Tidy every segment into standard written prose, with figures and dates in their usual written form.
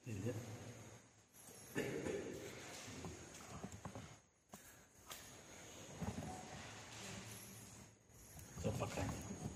ಇದೆ. ಸ್ವಲ್ಪ ಕಾಣಿ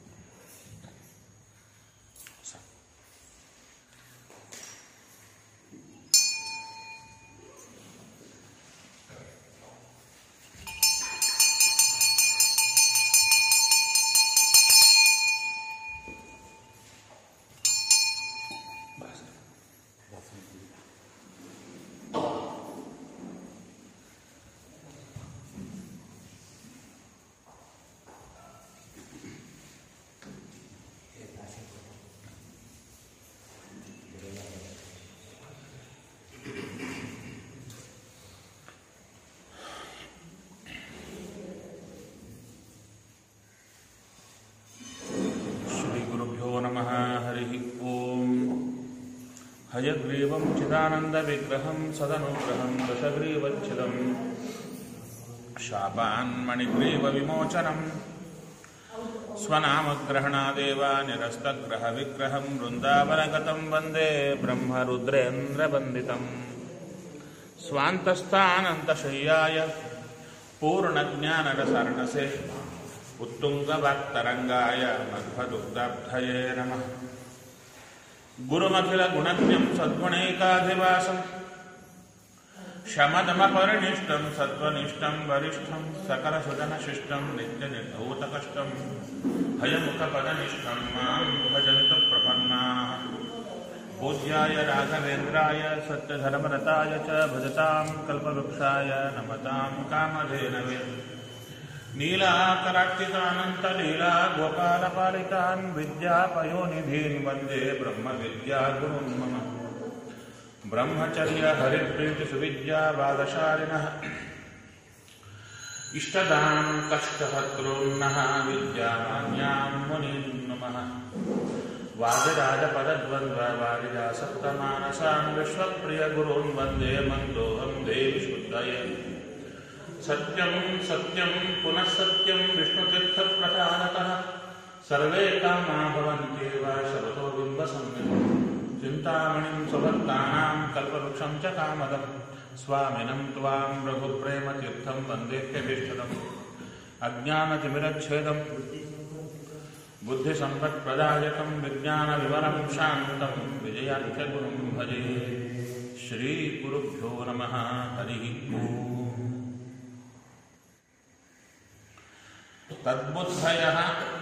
हयग्रीवं चिदानन्दविग्रहं सदनुग्रहं दशग्रीवच्छिदं शापान्मणिग्रीवविमोचनं स्वनामग्रहणादेव निरस्तग्रहविग्रहं वृन्दावनगतं वन्दे ब्रह्मरुद्रेन्द्रवन्दितं स्वान्तस्थानन्तशय्याय पूर्णज्ञानरसार्णसे उत्तुङ्गवाक्तरङ्गाय मध्वदुग्धाब्धये नमः। गुरुमखिलगुणज्ञं सद्गुणैकाधिवासं शमदमपरिनिष्टं सत्त्वनिष्ठं वरिष्ठं सकलसुजनशिष्टं नित्यनिर्धूतकष्टं हयमुखपदनिष्ठं मां भजन्तु प्रपन्नाः। पूज्याय राघवेन्द्राय सत्यधर्मरताय च भजतां कल्पवृक्षाय नमतां कामधेनवे नीलाकरार्चितानन्तलीला गोपालपालितान् विद्यापयोनिधीन् वन्दे ब्रह्मविद्यागुरुन् मम। ब्रह्मचर्य हरिप्रीतिसुविद्यावादशालिनः इष्टदां कष्टहर्तॄन्नः विद्यामान्यान् मुनीन् नमः। वादिराजपदद्वन्द्ववादिजासक्तमानसान् विश्वप्रियगुरून् वन्दे मन्दोऽहं देवि शुद्धये। सत्यं सत्यं पुनः सत्यं विष्णुतीर्थप्रसादतः सर्वे कामा भवन्त्येव शरतो बिम्बसंज्ञकम्। चिन्तामणिं स्वभक्तानां कल्पवृक्षं च कामदं स्वामिनं त्वां रघुप्रेमतीर्थं वन्देह्यभीष्टदम्। अज्ञानतिमिरच्छेदं बुद्धिसम्पत्प्रदायकं विज्ञानविमलं शान्तं विजयाख्यगुरुं भजे। श्रीगुरुभ्यो नमः। हरिः ओम्। तद्बुद्धयः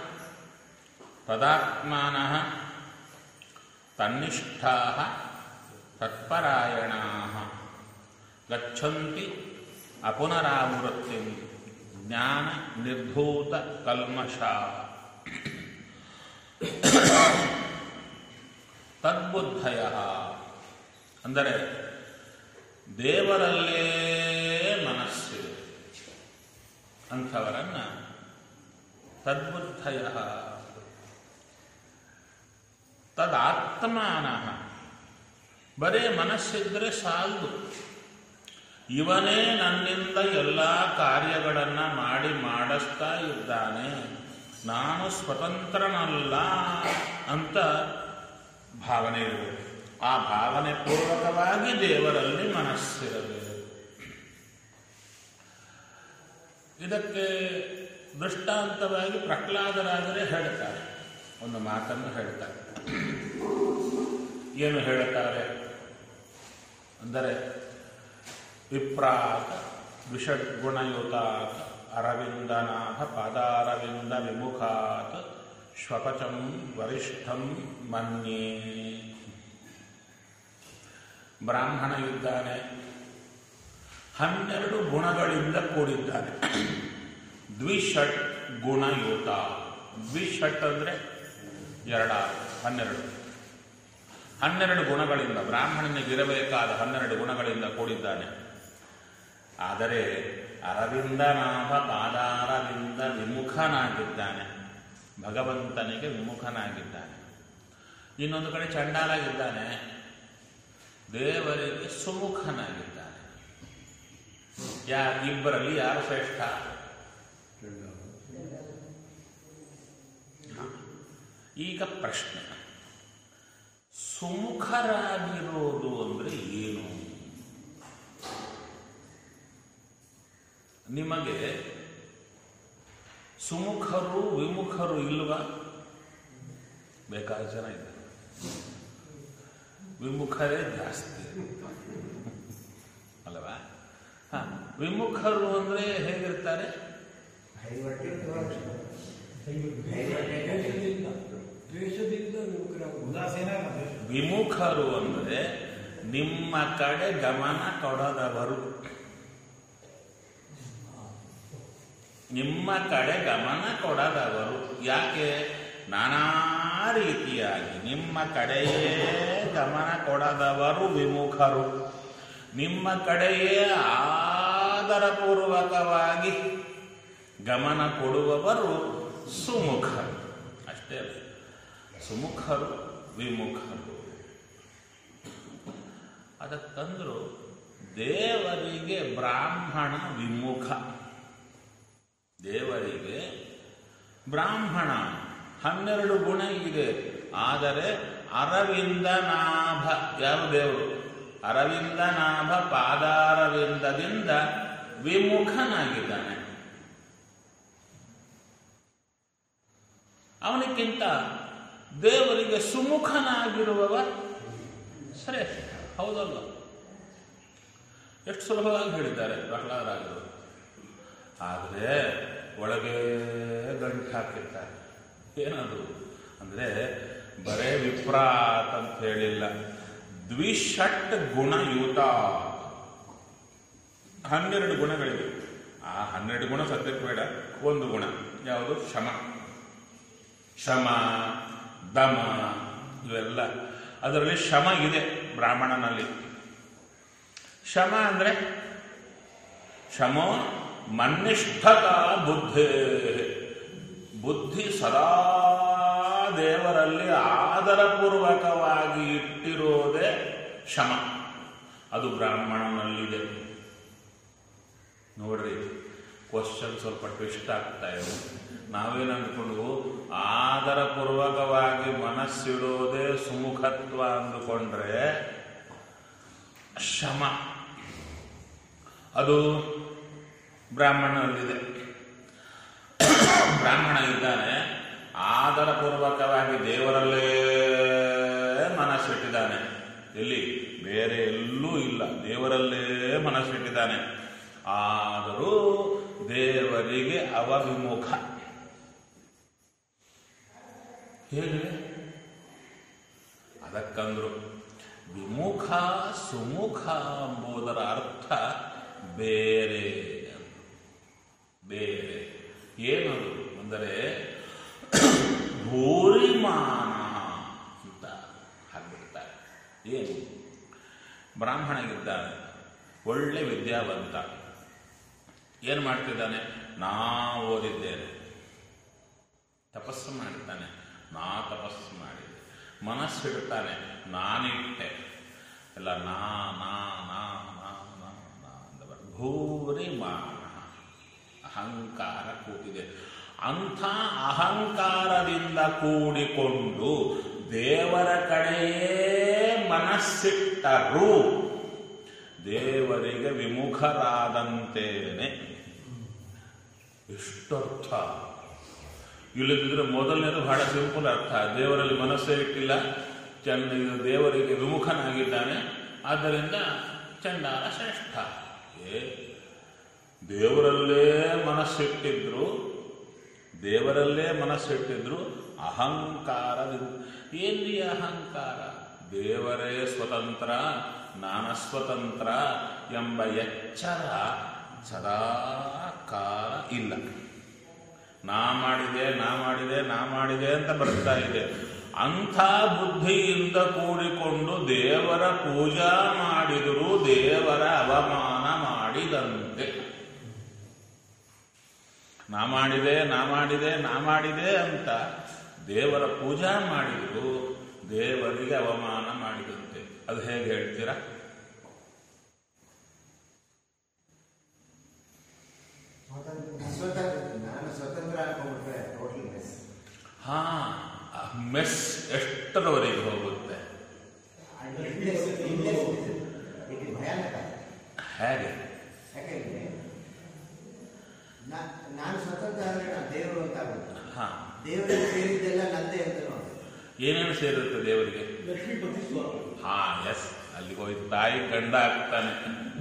तदात्मानः तन्निष्ठाः तत्परायणाः गच्छन्ति अपुनरावृत्तिं ज्ञाननिर्धूतकल्मषाः। ತದ್ಬುದ್ಧಯಃ ಅಂದರೆ ದೇವರಲ್ಲೇ ಮನಸ್ಸಿದೆ ಅಂಥವರನ್ನ ತದ್ಬುದ್ಧಯಃ. ತದಾತ್ಮಾನಃ ಬರೇ ಮನಸ್ಸಿದ್ರೆ ಸಾಲದು, ಇವನೇ ನನ್ನಿಂದ ಎಲ್ಲ ಕಾರ್ಯಗಳನ್ನು ಮಾಡಿಸ್ತಾ ಇದ್ದಾನೆ, ನಾನು ಸ್ವತಂತ್ರನಲ್ಲ ಅಂತ ಭಾವನೆ ಇರಬೇಕು. ಆ ಭಾವನೆ ಪೂರ್ವಕವಾಗಿ ದೇವರಲ್ಲಿ ಮನಸ್ಸಿರಬೇಕು. ಇದಕ್ಕೆ ದೃಷ್ಟಾಂತವಾಗಿ ಪ್ರಹ್ಲಾದರಾದರೆ ಹೇಳ್ತಾರೆ, ಒಂದು ಮಾತನ್ನು ಹೇಳ್ತಾರೆ. ಏನು ಹೇಳುತ್ತಾರೆ ಅಂದರೆ, ವಿಪ್ರಾತ ವಿಷಡ್ಗುಣಯುತಾತ್ ಅರವಿಂದನಾಥ ಪಾದಾರವಿಂದ ವಿಮುಖಾತ್ ಶ್ವಪಚಂ ವರಿಷ್ಠಂ ಮನ್ಯೇ. ಬ್ರಾಹ್ಮಣ ಇದ್ದಾನೆ, 12 ಗುಣಗಳಿಂದ ಕೂಡಿದ್ದಾನೆ. ದ್ವಿಷಟ್ ಗುಣಯುತ. ದ್ವಿಷಟ್ ಅಂದರೆ 12 12 ಗುಣಗಳಿಂದ ಬ್ರಾಹ್ಮಣನಿಗಿರಬೇಕಾದ 12 ಗುಣಗಳಿಂದ ಕೂಡಿದ್ದಾನೆ. ಆದರೆ ಅರವಿಂದನಾಭ ಪಾದಾರವಿಂದ ವಿಮುಖನಾಗಿದ್ದಾನೆ, ಭಗವಂತನಿಗೆ ವಿಮುಖನಾಗಿದ್ದಾನೆ. ಇನ್ನೊಂದು ಕಡೆ ಚಂಡಾಲಾಗಿದ್ದಾನೆ, ದೇವರಿಗೆ ಸುಮುಖನಾಗಿದ್ದಾನೆ. ಇಬ್ಬರಲ್ಲಿ ಯಾರು ಶ್ರೇಷ್ಠ? ಈಗ ಪ್ರಶ್ನೆ, ಸುಮುಖರಾಗಿರೋದು ಅಂದರೆ ಏನು? ನಿಮಗೆ ಸುಮುಖರು ವಿಮುಖರು ಇಲ್ವಾ? ಬೇಕಾದ ಜನ ಇದ್ದಾರೆ, ವಿಮುಖರೇ ಜಾಸ್ತಿ ಅಲ್ಲವಾ? ವಿಮುಖರು ಅಂದ್ರೆ ಹೇಗಿರ್ತಾರೆ? ವಿಮುಖರು ಅಂದ್ರೆ ನಿಮ್ಮ ಕಡೆ ಗಮನ ಕೊಡದವರು, ನಿಮ್ಮ ಕಡೆ ಗಮನ ಕೊಡದವರು. ಯಾಕೆ? ನಾನಾ ರೀತಿಯಾಗಿ ನಿಮ್ಮ ಕಡೆಯೇ ಗಮನ ಕೊಡದವರು ವಿಮುಖರು, ನಿಮ್ಮ ಕಡೆಯೇ ಆದರಪೂರ್ವಕವಾಗಿ ಗಮನ ಕೊಡುವವರು ಸುಮುಖರು. ಅಷ್ಟೇ ಅಲ್ಲ, ಸುಮುಖರು ವಿಮುಖರು. ಅದಕ್ಕಂದ್ರು ದೇವರಿಗೆ ಬ್ರಾಹ್ಮಣ ವಿಮುಖ, ದೇವರಿಗೆ ಬ್ರಾಹ್ಮಣ 12 ಗುಣ ಇದೆ. ಆದರೆ ಅರವಿಂದ ನಾಭ, ಯಾವ ದೇವರು? ಅರವಿಂದ ನಾಭ ಪಾದಾರವಿಂದದಿಂದ ವಿಮುಖನಾಗಿದ್ದಾನೆ. ಅವನಿಗಿಂತ ದೇವರಿಗೆ ಸುಮುಖನಾಗಿರುವವ ಶ್ರೇಷ್ಠ. ಹೌದಲ್ಲ? ಎಷ್ಟು ಸುಲಭವಾಗಿ ಹೇಳಿದ್ದಾರೆ ಪ್ರಹ್ಲಾದರಾಜರು. ಆದರೆ ಒಳಗೆ ಗಂಟು ಹಾಕಿರ್ತಾರೆ. ಏನದು ಅಂದರೆ ಬರೇ ವಿಪ್ರಾತ್ ಅಂತ ಹೇಳಿಲ್ಲ, ದ್ವಿಷಟ್ ಗುಣಯುತ. 12 ಗುಣಗಳಿವೆ. ಆ 12 ಗುಣ ಸದ್ಯಕ್ಕೆ ಬೇಡ. ಒಂದು ಗುಣ ಯಾವುದು? ಶಮ. ಶಮ, ದಮ ಇವೆಲ್ಲ ಅದರಲ್ಲಿ ಶಮ ಇದೆ ಬ್ರಾಹ್ಮಣನಲ್ಲಿ. ಶಮ ಅಂದರೆ ಶಮೋ ಮನ್ನಿಷ್ಠತ ಬುದ್ಧೇ, ಬುದ್ಧಿ ಸದಾ ದೇವರಲ್ಲಿ ಆದರಪೂರ್ವಕವಾಗಿ ಇಟ್ಟಿರೋದೇ ಶಮ. ಅದು ಬ್ರಾಹ್ಮಣನಲ್ಲಿದೆ. ನೋಡ್ರಿ, ಕ್ವಶನ್ ಸ್ವಲ್ಪ ಟ್ವಿಸ್ಟ್ ಆಗ್ತಾ ಇದೆ. ನಾವೇನು ಅಂದ್ಕೊಂಡು ಆದರಪೂರ್ವಕವಾಗಿ ಮನಸ್ಸಿಡೋದೇ ಸುಮುಖತ್ವ ಅಂದುಕೊಂಡ್ರೆ ಶಮ ಅದು ಬ್ರಾಹ್ಮಣನಲ್ಲಿದೆ. ಬ್ರಾಹ್ಮಣ ಇದ್ದಾನೆ, ಆದರಪೂರ್ವಕವಾಗಿ ದೇವರಲ್ಲೇ ಮನಸ್ಸಿಟ್ಟಿದ್ದಾನೆ. ಎಲ್ಲಿ? ಬೇರೆ ಎಲ್ಲೂ ಇಲ್ಲ, ದೇವರಲ್ಲೇ ಮನಸ್ಸಿಟ್ಟಿದ್ದಾನೆ. ಆದರೂ ದೇವರಿಗೆ ಅವವಿಮುಖ. ಹೇಗೆ? ಅದಕ್ಕಂದ್ರು ವಿಮುಖ ಸುಮುಖ ಎಂಬುದರ ಅರ್ಥ ಬೇರೆ ಬೇರೆ. ಏನದು ಅಂದರೆ ಭೂರಿಮಾನ ಅಂತ ಹಾಕ್ಬಿಡ್ತಾರೆ. ಏನು? ಬ್ರಾಹ್ಮಣಗಿದ್ದಾನೆ, ಒಳ್ಳೆ ವಿದ್ಯಾವಂತ, ಏನು ಮಾಡ್ತಿದ್ದಾನೆ? ನಾ ಓದಿದ್ದೇನೆ. ತಪಸ್ಸು ಮಾಡಿದ್ದಾನೆ, ನಾ ತಪಸ್ಸು ಮಾಡಿದ್ದೆ. ಮನಸ್ಸಿಡ್ತಾನೆ, ನಾನಿಟ್ಟೆ ಎಲ್ಲ ನಾ ನಾ ನಾ ನಾ ನಾ ನಾ ಅಂತ ಭೂರಿಮಾನ, ಅಹಂಕಾರ ಕೂತಿದೆ. ಅಂಥ ಅಹಂಕಾರದಿಂದ ಕೂಡಿಕೊಂಡು ದೇವರ ಕಡೆಯೇ ಮನಸ್ಸಿಟ್ಟರೂ ದೇವರಿಗೆ ವಿಮುಖರಾದಂತೇನೆ. ಎಷ್ಟರ್ಥ! ಇಲ್ಲದಿದ್ರೆ ಮೊದಲನೇದು ಬಹಳ ಸಿಂಪಲ್ ಅರ್ಥ. ದೇವರಲ್ಲಿ ಮನಸ್ಸೇ ಇಟ್ಟಿಲ್ಲ, ದೇವರಿಗೆ ವಿಮುಖನಾಗಿದ್ದಾನೆ, ಆದ್ದರಿಂದ ಚಂಡಾಲ ಶ್ರೇಷ್ಠ. ದೇವರಲ್ಲೇ ಮನಸ್ಸಿಟ್ಟಿದ್ರು ಅಹಂಕಾರದಿಂದ. ಏನ್ರಿ ಅಹಂಕಾರ? ದೇವರೇ ಸ್ವತಂತ್ರ, ನಾನಸ್ವತಂತ್ರ ಎಂಬ ಎಚ್ಚರ ಸದಾ ಕಾಲ ಇಲ್ಲ. ನಾ ಮಾಡಿದೆ ಅಂತ ಬರ್ತಾ ಇದೆ. ಅಂಥ ಬುದ್ಧಿಯಿಂದ ಕೂಡಿಕೊಂಡು ದೇವರ ಪೂಜಾ ಮಾಡಿದರೂ ದೇವರ ಅವಮಾನ ಮಾಡಿದಂತೆ. ನಾ ಮಾಡಿದೆ ಅಂತ ದೇವರ ಪೂಜಾ ಮಾಡಿದರೂ ದೇವರಿಗೆ ಅವಮಾನ ಮಾಡಿದಂತೆ. ಅದು ಹೇಗೆ ಹೇಳ್ತೀರಾ? ಮೆಸ್ ಎಷ್ಟರವರೆಗೆ ಹೋಗುತ್ತೆ? ಹೇಗೆ? ಯಾಕೆಂದ್ರೆ ನಾನು ಸ್ವತಂತ್ರ ಆದರೆ ನಾನು ದೇವರು ಅಂತ ಆಗುತ್ತೆ. ದೇವರಿಗೆ ಸೇರಿದ್ದೆಲ್ಲ ನಂದೇ ಅಂತ ನೋಡಿ. ಏನೇನು ಸೇರುತ್ತೆ ದೇವರಿಗೆ? ಲಕ್ಷ್ಮೀಪತಿ ಸ್ವಾಮಿ. ಎಸ್, ಅಲ್ಲಿಗೆ ಹೋಯ್ತು. ತಾಯಿ ಗಂಡ ಆಗ್ತಾನೆ.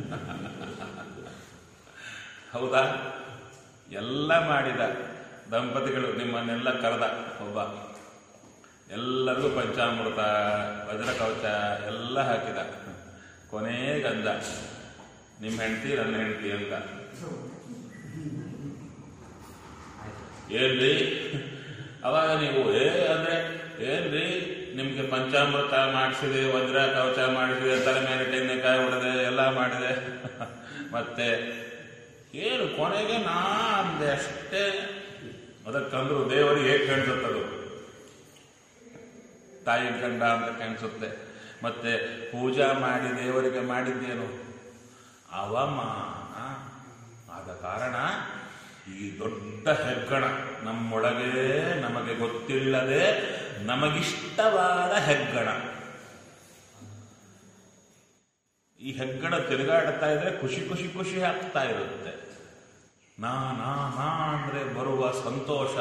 ಹೌದಾ? ಎಲ್ಲ ಮಾಡಿದ ದಂಪತಿಗಳು ನಿಮ್ಮನ್ನೆಲ್ಲ ಕರೆದ ಒಬ್ಬ, ಎಲ್ಲರಿಗೂ ಪಂಚಾಮೃತ ವಜ್ರ ಕವಚ ಎಲ್ಲ ಹಾಕಿದ. ಕೊನೆಗಂದ ನಿಮ್ಮ ಹೆಂಡತಿ ನನ್ನ ಹೆಂಡತಿ ಅಂತ. ಏನ್ರಿ ಅವಾಗ ನೀವು ಅಂದ್ರೆ ಏನ್ರಿ ನಿಮ್ಗೆ ಪಂಚಾಮೃತ ಮಾಡಿಸಿದೆ, ವಜ್ರ ಕವಚ ಮಾಡಿಸಿದೆ, ತಲೆ ಮೇಲೆ ತೆಂಗಿನಕಾಯಿ ಹೊಡೆದೆ, ಎಲ್ಲ ಮಾಡಿದೆ, ಮತ್ತೆ ಏನು ಕೊನೆಗೆ ನಾ ಅಂದೆ ಅಷ್ಟೇ. ಅದಕ್ಕಂದ್ರು ದೇವರಿಗೆ ಹೇಗೆ ಕಾಣಿಸುತ್ತದು? ತಾಯಿ ಗಂಡ ಅಂತ ಕಾಣಿಸುತ್ತೆ. ಮತ್ತೆ ಪೂಜಾ ಮಾಡಿ ದೇವರಿಗೆ ಮಾಡಿದ್ದೇನು? ಅವಮಾನ. ಆದ ಕಾರಣ ಈ ದೊಡ್ಡ ಹೆಗ್ಗಣ ನಮ್ಮೊಳಗೆ ನಮಗೆ ಗೊತ್ತಿಲ್ಲದೆ ನಮಗಿಷ್ಟವಾದ ಹೆಗ್ಗಣ. ಈ ಹೆಗ್ಗಣ ತಿರುಗಾಡ್ತಾ ಇದ್ರೆ ಖುಷಿ ಖುಷಿ ಖುಷಿ ಆಗ್ತಾ ಇರುತ್ತೆ. ನಾ ಅಂದ್ರೆ ಬರುವ ಸಂತೋಷ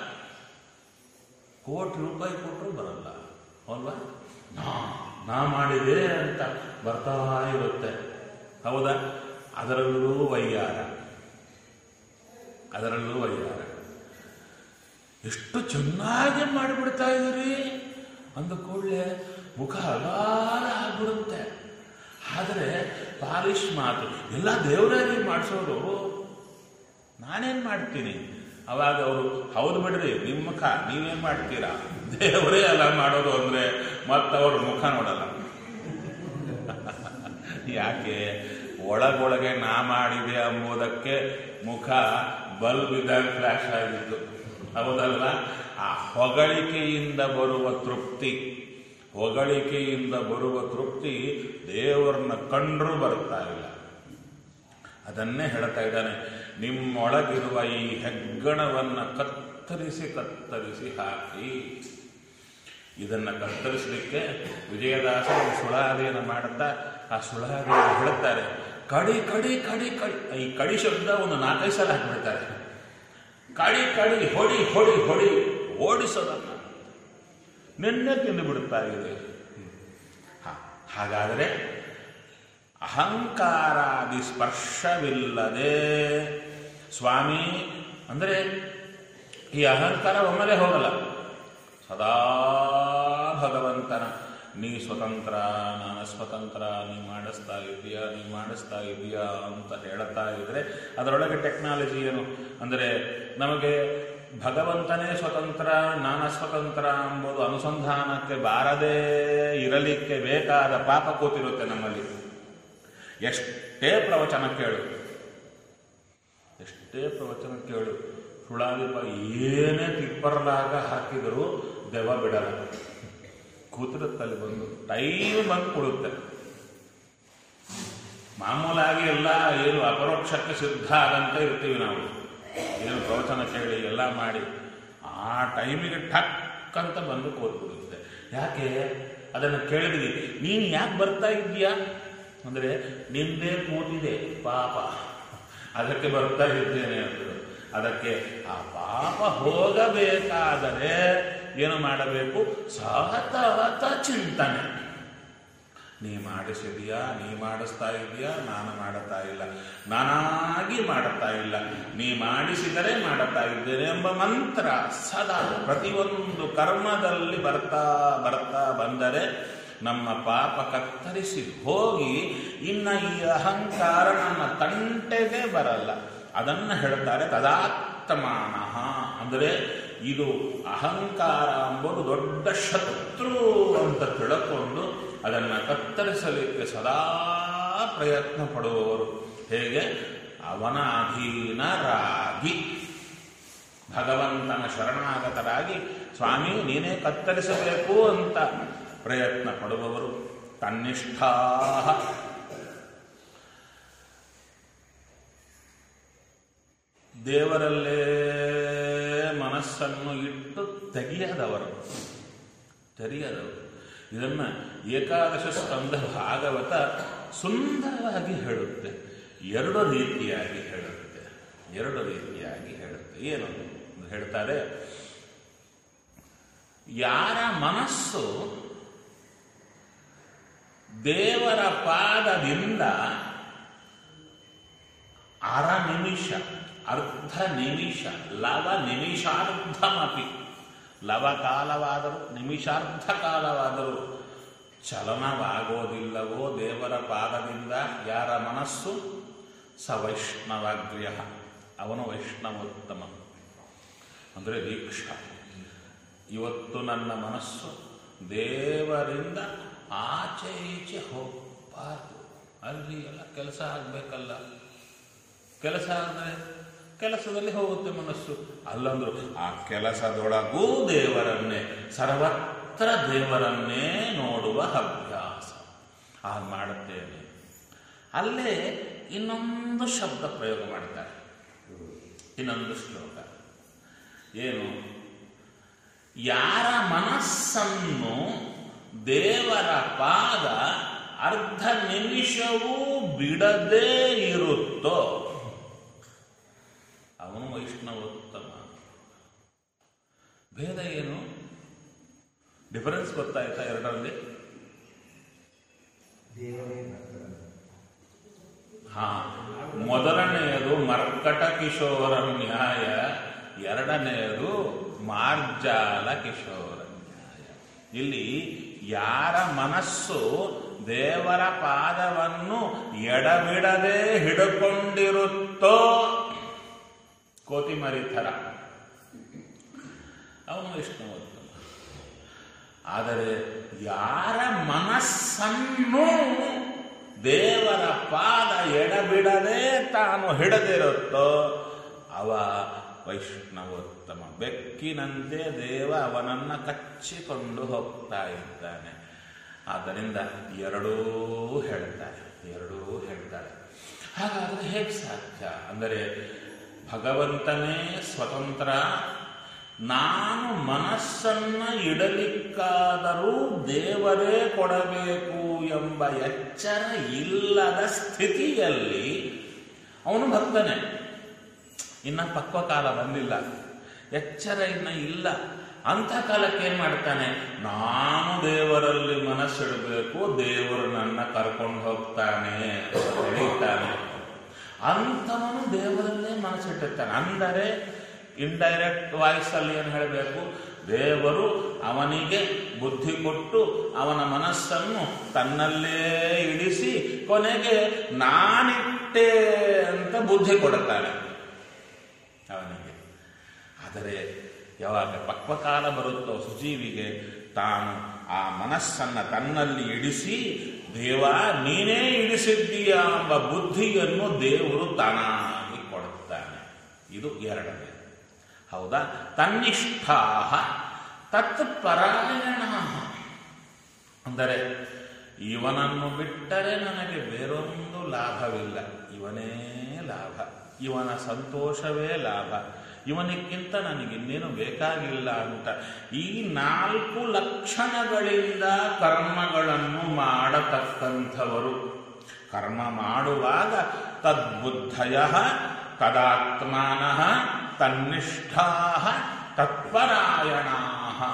ಕೋಟಿ ರೂಪಾಯಿ ಕೊಟ್ಟರು ಬರಲ್ಲ ಅಲ್ವಾ? ನಾ ಮಾಡಿದೆ ಅಂತ ಬರ್ತಾ ಇರುತ್ತೆ. ಹೌದಾ? ಅದರಲ್ಲೂ ವೈಯಾರ. ಎಷ್ಟು ಚೆನ್ನಾಗಿ ಮಾಡಿಬಿಡ್ತಾ ಇದ್ದೀರಿ ಅಂದ ಕೂಡಲೇ ಮುಖ ಅಗಾರ ಆಗ್ಬಿಡುತ್ತೆ. ಆದರೆ ಪಾಲಿಶ್ ಮಾತು ಎಲ್ಲ ದೇವರಾಗಿ ಮಾಡಿಸೋರು, ನಾನೇನು ಮಾಡ್ತೀನಿ? ಅವಾಗ ಅವರು ಹೌದು ಬಿಡ್ರಿ, ನಿಮ್ಮ ಮುಖ ನೀವೇನು ಮಾಡ್ತೀರಾ, ದೇವರೇ ಎಲ್ಲ ಮಾಡೋದು ಅಂದರೆ ಮತ್ತವ್ರ ಮುಖ ನೋಡಲ್ಲ. ಯಾಕೆ? ಒಳಗೊಳಗೆ ನಾ ಮಾಡಿದೆ ಎಂಬುದಕ್ಕೆ ಮುಖ ಬಲ್ಬ್ ಇದ್ದಾಗ ಫ್ಲಾಶ್ ಆಗಿತ್ತು. ಹೌದಲ್ಲ? ಆ ಹೊಗಳಿಕೆಯಿಂದ ಬರುವ ತೃಪ್ತಿ ದೇವರನ್ನ ಕಂಡ್ರೂ ಬರ್ತಾ ಇಲ್ಲ. ಅದನ್ನೇ ಹೇಳ್ತಾ ಇದ್ದಾನೆ, ನಿಮ್ಮೊಳಗಿರುವ ಈ ಹೆಗ್ಗಣವನ್ನು ಕತ್ತರಿಸಿ ಹಾಕಿ. ಇದನ್ನು ಕತ್ತರಿಸಲಿಕ್ಕೆ ವಿಜಯದಾಸರು ಸುಳಾದಿಯನ್ನು ಮಾಡುತ್ತಾ ಆ ಸುಳಾದಿಯನ್ನು ಹೇಳ್ತಾರೆ, ಕಡಿ ಕಡಿ ಕಡಿ ಕಡಿ. ಈ ಕಡಿ ಶಬ್ದ ಒಂದು 4-5 ಸಲ ಹಾಕಿಬಿಡ್ತಾರೆ. ಕಡಿ ಕಡಿ ಹೊಡಿ ಹೊಡಿ ಹೊಡಿ ಓಡಿಸೋದನ್ನ ನಿನ್ನೆ ತಿಂದು ಬಿಡುತ್ತಾ ಇದೆ. ಹಾಗಾದರೆ ಅಹಂಕಾರಾದಿ ಸ್ಪರ್ಶವಿಲ್ಲದೆ ಸ್ವಾಮಿ ಅಂದರೆ ಈ ಅಹಂಕಾರ ಒಮ್ಮೆಲೆ ಹೋಗಲ್ಲ. ಸದಾ ಭಗವಂತನ ನೀ ಸ್ವತಂತ್ರ, ನಾನು ಸ್ವತಂತ್ರ, ನೀ ಮಾಡಿಸ್ತಾ ಇದೀಯಾ ಅಂತ ಹೇಳ್ತಾ ಇದ್ರೆ ಅದರೊಳಗೆ ಟೆಕ್ನಾಲಜಿ ಏನು ಅಂದರೆ ನಮಗೆ ಭಗವಂತನೇ ಸ್ವತಂತ್ರ, ನಾನು ಸ್ವತಂತ್ರ ಎಂಬುದು ಅನುಸಂಧಾನಕ್ಕೆ ಬಾರದೇ ಇರಲಿಕ್ಕೆ ಬೇಕಾದ ಪಾಪ ಕೂತಿರುತ್ತೆ ನಮ್ಮಲ್ಲಿ. ಎಷ್ಟೇ ಪ್ರವಚನ ಕೇಳು, ಸುಳಾದಿಪ ಏನೇ ತಿಪ್ಪರ್ಲಾಗ ಹಾಕಿದರೂ ದೆವ್ವ ಬಿಡಲ್ಲ. ಕೂತಿರುತ್ತಲ್ಲಿ ಬಂದು ಟೈಮ್ ಬಂದು ಕೊಡುತ್ತೆ. ಮಾಮೂಲಾಗಿ ಎಲ್ಲ ಏನು ಅಪರೋಕ್ಷಕ್ಕೆ ಸಿದ್ಧ ಆಗಂತ ಇರ್ತೀವಿ ನಾವು. ಏನು ಪ್ರವಚನ ಕೇಳಿ ಎಲ್ಲ ಮಾಡಿ ಆ ಟೈಮಿಗೆ ಠಕ್ ಅಂತ ಬಂದು ಕೂತ್ಬಿಡುತ್ತೆ. ಯಾಕೆ? ಅದನ್ನು ಕೇಳಿದ್ವಿ. ನೀನು ಯಾಕೆ ಬರ್ತಾ ಇದ್ದೀಯಾ ಅಂದರೆ ನಿಂದೇ ಕೂತಿದೆ ಪಾಪ, ಅದಕ್ಕೆ ಬರ್ತಾ ಇದ್ದೇನೆ ಅಂತ. ಅದಕ್ಕೆ ಆ ಪಾಪ ಹೋಗಬೇಕಾದರೆ ಏನು ಮಾಡಬೇಕು? ಸತತ ಚಿಂತನೆ. ನೀ ಮಾಡಿಸಿದೀಯಾ, ನೀ ಮಾಡಿಸ್ತಾ ಇದೀಯಾ, ನಾನು ಮಾಡುತ್ತಾ ಇಲ್ಲ, ನಾನಾಗಿ ಮಾಡುತ್ತಾ ಇಲ್ಲ, ನೀ ಮಾಡಿಸಿದರೆ ಮಾಡುತ್ತಾ ಇದ್ದೇನೆ ಎಂಬ ಮಂತ್ರ ಸದಾ ಪ್ರತಿಯೊಂದು ಕರ್ಮದಲ್ಲಿ ಬರ್ತಾ ಬರ್ತಾ ಬಂದರೆ ನಮ್ಮ ಪಾಪ ಕತ್ತರಿಸಿ ಹೋಗಿ ಇನ್ನು ಈ ಅಹಂಕಾರ ನಮ್ಮ ತಂಟೆಗೆ ಬರಲ್ಲ. ಅದನ್ನು ಹೇಳ್ತಾರೆ ತದಾತ್ಮಾನ. ಅಂದರೆ ಇದು ಅಹಂಕಾರ ಎಂಬುದು ದೊಡ್ಡ ಶತ್ರು ಅಂತ ತಿಳ್ಕೊಂಡು ಅದನ್ನು ಕತ್ತರಿಸಲಿಕ್ಕೆ ಸದಾ ಪ್ರಯತ್ನ ಪಡುವವರು. ಹೇಗೆ? ಅವನ ಅಧೀನರಾಗಿ ಭಗವಂತನ ಶರಣಾಗತರಾಗಿ ಸ್ವಾಮಿ ನೀನೇ ಕತ್ತರಿಸಬೇಕು ಅಂತ ಪ್ರಯತ್ನ ಪಡುವವರು. ತನ್ನಿಷ್ಠಾ ದೇವರಲ್ಲೇ ಮನಸ್ಸನ್ನು ಇಟ್ಟು ತೆರೆಯದವರು. ಇದನ್ನು ಏಕಾದಶ ಸ್ಕಂಧ ಭಾಗವತ ಸುಂದರವಾಗಿ ಹೇಳುತ್ತೆ. ಎರಡು ರೀತಿಯಾಗಿ ಹೇಳುತ್ತೆ. ಏನು ಹೇಳ್ತಾರೆ, ಯಾರ ಮನಸ್ಸು ದೇವರ ಪಾದದಿಂದ ಅರ ನಿಮಿಷ, ಅರ್ಧ ನಿಮಿಷ, ಲವ ನಿಮಿಷಾರ್ಧಮಪಿ, ಲವಕಾಲವಾದರೂ ನಿಮಿಷಾರ್ಧ ಕಾಲವಾದರೂ ಚಲನವಾಗೋದಿಲ್ಲವೋ ದೇವರ ಪಾದದಿಂದ ಯಾರ ಮನಸ್ಸು, ಸ ವೈಷ್ಣವಾಗ್ರ್ಯ, ಅವನು ವೈಷ್ಣವೋತ್ತಮ. ಅಂದರೆ ದೀಕ್ಷಾ. ಇವತ್ತು ನನ್ನ ಮನಸ್ಸು ದೇವರಿಂದ ಆಚೆ ಈಚೆ ಹೋಗಬಾರ್ದು. ಅಲ್ಲಿ ಎಲ್ಲ ಕೆಲಸ ಆಗಬೇಕಲ್ಲ. ಕೆಲಸ ಅಂದರೆ ಕೆಲಸದಲ್ಲಿ ಹೋಗುತ್ತೆ ಮನಸ್ಸು. ಅಲ್ಲಂದ್ರು ಆ ಕೆಲಸದೊಳಗೂ ದೇವರನ್ನೇ, ಸರ್ವತ್ರ ದೇವರನ್ನೇ ನೋಡುವ ಅಭ್ಯಾಸ ಮಾಡುತ್ತೇನೆ. ಅಲ್ಲೇ ಇನ್ನೊಂದು ಶಬ್ದ ಪ್ರಯೋಗ ಮಾಡ್ತಾರೆ, ಇನ್ನೊಂದು ಶ್ಲೋಕ. ಏನು? ಯಾರ ಮನಸ್ಸನ್ನು ದೇವರ ಪಾದ ಅರ್ಧ ನಿಮಿಷವೂ ಬಿಡದೇ ಇರುತ್ತೋ ಅವನು ವೈಷ್ಣವೋತ್ತಮ. ಭೇದ ಏನು? ಡಿಫರೆನ್ಸ್ ಗೊತ್ತಾಯ್ತಾ ಎರಡರಲ್ಲಿ? ಮೊದಲನೆಯದು ಮರ್ಕಟ ಕಿಶೋರ ನ್ಯಾಯ, ಎರಡನೆಯದು ಮಾರ್ಜಾಲ ಕಿಶೋರ ನ್ಯಾಯ. ಇಲ್ಲಿ ಯಾರ ಮನಸ್ಸು ದೇವರ ಪಾದವನ್ನು ಎಡಬಿಡದೆ ಹಿಡ್ಕೊಂಡಿರುತ್ತೋ, ಕೋತಿಮರಿ ಥರ, ಅವನು ವೈಷ್ಣವೋತ್ತಮ. ಆದರೆ ಯಾರ ಮನಸ್ಸನ್ನು ದೇವರ ಪಾದ ಎಡಬಿಡದೆ ತಾನು ಹಿಡದಿರುತ್ತೋ ಅವ ವೈಷ್ಣವೋತ್ತಮ. ಬೆಕ್ಕಿನಂತೆ ದೇವ ಅವನನ್ನು ಕಚ್ಚಿಕೊಂಡು ಹೋಗ್ತಾ ಇದ್ದಾನೆ. ಆದ್ದರಿಂದ ಎರಡೂ ಹೇಳ್ತಾರೆ. ಹಾಗಾದರೆ ಹೇಗೆ ಸಾಧ್ಯ ಅಂದರೆ, ಭಗವಂತನೇ ಸ್ವತಂತ್ರ, ನಾನು ಮನಸ್ಸನ್ನು ಇಡಲಿಕ್ಕಾದರೂ ದೇವರೇ ಕೊಡಬೇಕು ಎಂಬ ಎಚ್ಚರ ಇಲ್ಲದ ಸ್ಥಿತಿಯಲ್ಲಿ ಅವನು ಭಕ್ತನೇ. ಇನ್ನ ಪಕ್ವ ಕಾಲ ಬಂದಿಲ್ಲ, ಎಚ್ಚರ ಇನ್ನ ಇಲ್ಲ. ಅಂಥ ಕಾಲಕ್ಕೆ ಏನ್ ಮಾಡ್ತಾನೆ? ನಾನು ದೇವರಲ್ಲಿ ಮನಸ್ಸಿಡಬೇಕು, ದೇವರು ನನ್ನ ಕರ್ಕೊಂಡು ಹೋಗ್ತಾನೆ, ಎಳೀತಾನೆ. ಅಂಥವನು ದೇವರಲ್ಲೇ ಮನಸ್ಸಿಟ್ಟಿರ್ತಾನೆ. ಅಂದರೆ ಇಂಡೈರೆಕ್ಟ್ ವಾಯ್ಸಲ್ಲಿ ಏನು ಹೇಳಬೇಕು? ದೇವರು ಅವನಿಗೆ ಬುದ್ಧಿ ಕೊಟ್ಟು ಅವನ ಮನಸ್ಸನ್ನು ತನ್ನಲ್ಲೇ ಇಡಿಸಿ ಕೊನೆಗೆ ನಾನಿಟ್ಟೆ ಅಂತ ಬುದ್ಧಿ ಕೊಡುತ್ತಾನೆ ಅವನಿಗೆ. ಆದರೆ ಯಾವಾಗ ಪಕ್ವಕಾಲ ಬರುತ್ತೋ ಸುಜೀವಿಗೆ, ತಾನು ಆ ಮನಸ್ಸನ್ನು ತನ್ನಲ್ಲಿ ಇಡಿಸಿ ದೇವ ನೀನೇ ಇಡಿಸಿದ್ದೀಯ ಎಂಬ ಬುದ್ಧಿಯನ್ನು ದೇವರು ತಾನಾಗಿ ಕೊಡುತ್ತಾನೆ. ಇದು ಎರಡನೇ. ಹೌದಾ? ತನ್ನಿಷ್ಠಾ ತತ್ಪರಾಯಣ. ಅಂದರೆ ಇವನನ್ನು ಬಿಟ್ಟರೆ ನನಗೆ ಬೇರೊಂದು ಲಾಭವಿಲ್ಲ, ಇವನೇ ಲಾಭ, ಇವನ ಸಂತೋಷವೇ ಲಾಭ, ಇವನಿಗಿಂತ ನನಗಿನ್ನೇನು ಬೇಕಾಗಿಲ್ಲ ಅಂತ ಈ 4 ಲಕ್ಷಣಗಳಿಂದ ಕರ್ಮಗಳನ್ನು ಮಾಡತಕ್ಕಂಥವರು. ಕರ್ಮ ಮಾಡುವಾಗ ತದ್ಬುದ್ಧಯ ತದಾತ್ಮಾನಃ ತನ್ನಿಷ್ಠಾ ತತ್ಪರಾಯಣಾ.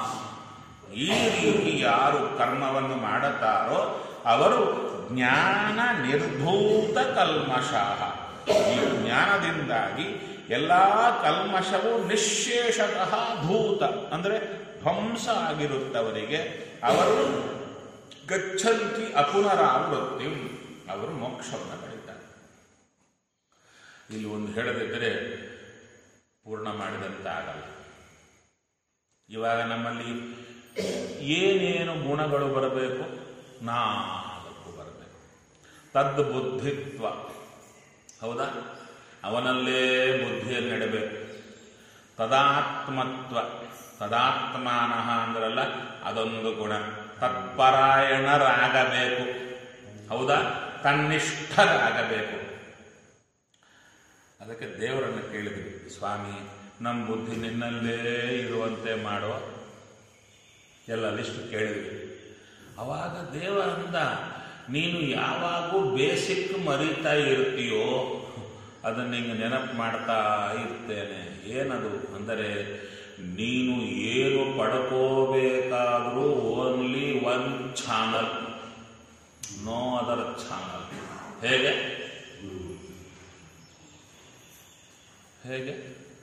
ಈ ರೀತಿ ಯಾರು ಕರ್ಮವನ್ನು ಮಾಡುತ್ತಾರೋ ಅವರು ಜ್ಞಾನ ನಿರ್ಧೂತ ಕಲ್ಮಷಃ. ಈ ಜ್ಞಾನದಿಂದಾಗಿ ಎಲ್ಲ ಕಲ್ಮಶವು ನಿಶ್ಶೇಷತಃ ಧೂತ ಅಂದರೆ ಧ್ವಂಸ ಆಗಿರುತ್ತವರಿಗೆ. ಅವರು ಗಚ್ಚಂತಿ ಅಪುನರಾವೃತ್ತಿ, ಅವರು ಮೋಕ್ಷವನ್ನು ಪಡೆಯುತ್ತಾರೆ. ಇಲ್ಲಿ ಒಂದು ಹೇಳದಿದ್ದರೆ ಪೂರ್ಣ ಮಾಡಿದಂತಾಗಲ್ಲ. ಇವಾಗ ನಮ್ಮಲ್ಲಿ ಏನೇನು ಗುಣಗಳು ಬರಬೇಕು? 4 ಬರಬೇಕು. ತದ್ಬುದ್ಧಿತ್ವ, ಹೌದಾ? ಅವನಲ್ಲೇ ಬುದ್ಧಿಯನ್ನು ಇಡಬೇಕು. ತದಾತ್ಮತ್ವ, ತದಾತ್ಮಾನಃ ಅಂದ್ರಲ್ಲ, ಅದೊಂದು ಗುಣ. ತತ್ಪರಾಯಣರಾಗಬೇಕು, ಹೌದಾ? ತನ್ನಿಷ್ಠರಾಗಬೇಕು. ಅದಕ್ಕೆ ದೇವರನ್ನು ಕೇಳಿದ್ವಿ, ಸ್ವಾಮಿ ನಮ್ಮ ಬುದ್ಧಿ ನಿನ್ನಲ್ಲೇ ಇರುವಂತೆ ಮಾಡೋ ಎಲ್ಲ ಲಿಸ್ಟ್ ಕೇಳಿದ್ವಿ. ಅವಾಗ ದೇವರಿಂದ ನೀನು ಯಾವಾಗೂ ಬೇಸಿಕ್ ಮರಿತಾ ಇರ್ತೀಯೋ ಅದನ್ನು ಹಿಂಗೆ ನೆನಪು ಮಾಡ್ತಾ ಇರ್ತೇನೆ. ಏನದು ಅಂದರೆ ನೀನು ಏನು ಪಡ್ಕೋಬೇಕಾದರೂ only one channel, no other channel. ಹೇಗೆ ಹೇಗೆ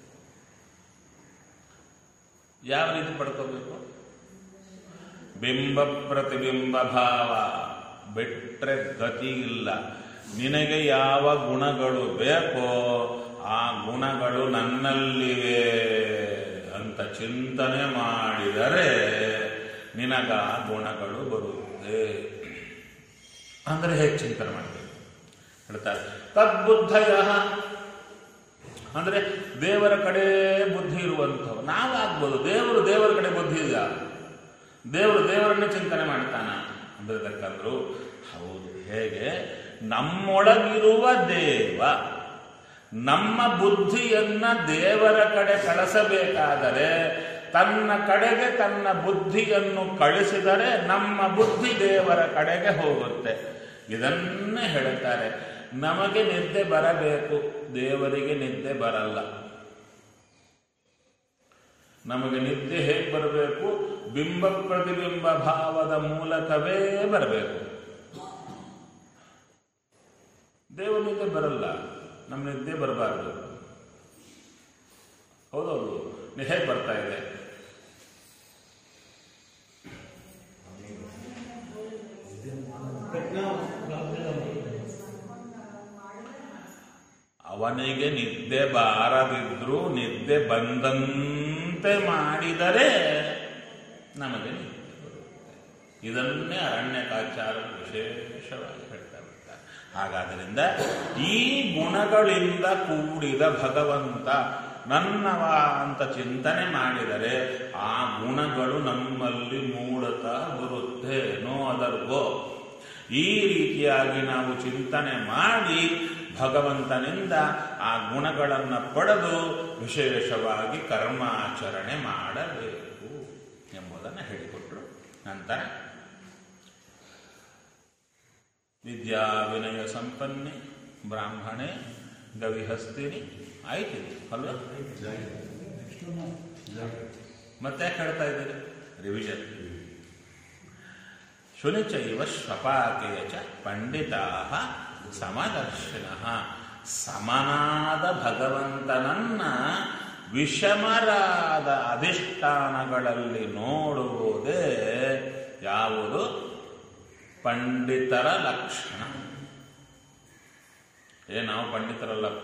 ಯಾವ ರೀತಿ ಪಡ್ಕೋಬೇಕು? ಬಿಂಬ ಪ್ರತಿಬಿಂಬ ಭಾವ ಬಿಟ್ರೆ ಗತಿ ಇಲ್ಲ. ನಿನಗೆ ಯಾವ ಗುಣಗಳು ಬೇಕೋ ಆ ಗುಣಗಳು ನನ್ನಲ್ಲಿವೆ ಅಂತ ಚಿಂತನೆ ಮಾಡಿದರೆ ನಿನಗ ಆ ಗುಣಗಳು ಬರುತ್ತೆ. ಅಂದರೆ ಹೇಗೆ ಚಿಂತನೆ ಮಾಡಬೇಕು ಹೇಳ್ತಾರೆ. ತದ್ಬುದ್ಧಯ ಅಂದರೆ ದೇವರ ಕಡೆ ಬುದ್ಧಿ ಇರುವಂಥವು ನಾವಾಗ್ಬೋದು. ದೇವರು ದೇವರ ಕಡೆ ಬುದ್ಧಿ ಇಲ್ಲ, ದೇವರು ದೇವರನ್ನೇ ಚಿಂತನೆ ಮಾಡ್ತಾನ ಅಂದಿರತಕ್ಕಂದ್ರು. ಹೌದು. ಹೇಗೆ? ನಮ್ಮೊಳಗಿರುವ ದೇವ ನಮ್ಮ ಬುದ್ಧಿಯನ್ನ ದೇವರ ಕಡೆ ಕಳಿಸಬೇಕಾದರೆ ತನ್ನ ಕಡೆಗೆ ತನ್ನ ಬುದ್ಧಿಯನ್ನು ಕಳಿಸಿದರೆ ನಮ್ಮ ಬುದ್ಧಿ ದೇವರ ಕಡೆಗೆ ಹೋಗುತ್ತೆ. ಇದನ್ನೇ ಹೇಳುತ್ತಾರೆ. ನಮಗೆ ನಿದ್ದೆ ಬರಬೇಕು, ದೇವರಿಗೆ ನಿದ್ದೆ ಬರಲ್ಲ. ನಮಗೆ ನಿದ್ದೆ ಹೇಗೆ ಬರಬೇಕು? ಬಿಂಬ ಪ್ರತಿಬಿಂಬ ಭಾವದ ಮೂಲಕವೇ ಬರಬೇಕು. ದೇವರ ನಿದ್ದೆ ಬರಲ್ಲ, ನಮ್ಮ ನಿದ್ದೆ ಬರಬಾರದು. ಹೌದೌದು. ಹೇಗೆ ಬರ್ತಾ ಇದೆ? ಅವನಿಗೆ ನಿದ್ದೆ ಬಾರದಿದ್ರೂ ನಿದ್ದೆ ಬಂದಂತೆ ಮಾಡಿದರೆ ನಮಗೆ ನಿದ್ದೆ ಬರುತ್ತೆ. ಇದನ್ನೇ ಅರಣ್ಯಕಾಚಾರ ವಿಶೇಷವಾಗಿ ಹೇಳ್ತಾ ಬರ್ತಾರೆ. ಹಾಗಾದ್ದರಿಂದ ಈ ಗುಣಗಳಿಂದ ಕೂಡಿದ ಭಗವಂತ ನನ್ನವ ಅಂತ ಚಿಂತನೆ ಮಾಡಿದರೆ ಆ ಗುಣಗಳು ನಮ್ಮಲ್ಲಿ ಮೂಡುತ್ತಾ ಬರುತ್ತೆ. No other go. ಈ ರೀತಿಯಾಗಿ ನಾವು ಚಿಂತನೆ ಮಾಡಿ ಭಗವಂತನಿಂದ ಆ ಗುಣಗಳನ್ನು ಪಡೆದು ವಿಶೇಷವಾಗಿ ಕರ್ಮಾಚರಣೆ ಮಾಡಬೇಕು ಎಂಬುದನ್ನು ಹೇಳಿಕೊಟ್ರು. ನಂತರ ವಿದ್ಯಾ ವಿನಯ ಸಂಪನ್ನೆ ಬ್ರಾಹ್ಮಣೆ ಗವಿಹಸ್ತಿನಿ ಆಯ್ತಿದೆ ಅಲ್ವಾ? ಮತ್ತೆ ಯಾಕೆ ಹೇಳ್ತಾ ಇದ್ದೀರಿ? ರಿವಿಷನ್. ಶುನಿಚೈವ ಶ್ವಪಾಕೇಯ ಚ ಪಂಡಿತಾ ಸಮದರ್ಶಿನಃ. ಸಮನಾದ ಭಗವಂತನನ್ನ ವಿಷಮರಾದ ಅಧಿಷ್ಠಾನಗಳಲ್ಲಿ ನೋಡುವುದೇ ಯಾವುದು? ಪಂಡಿತರ ಲಕ್ಷಣ. ನಾವು ಪಂಡಿತರಲ್ಲಪ್ಪ,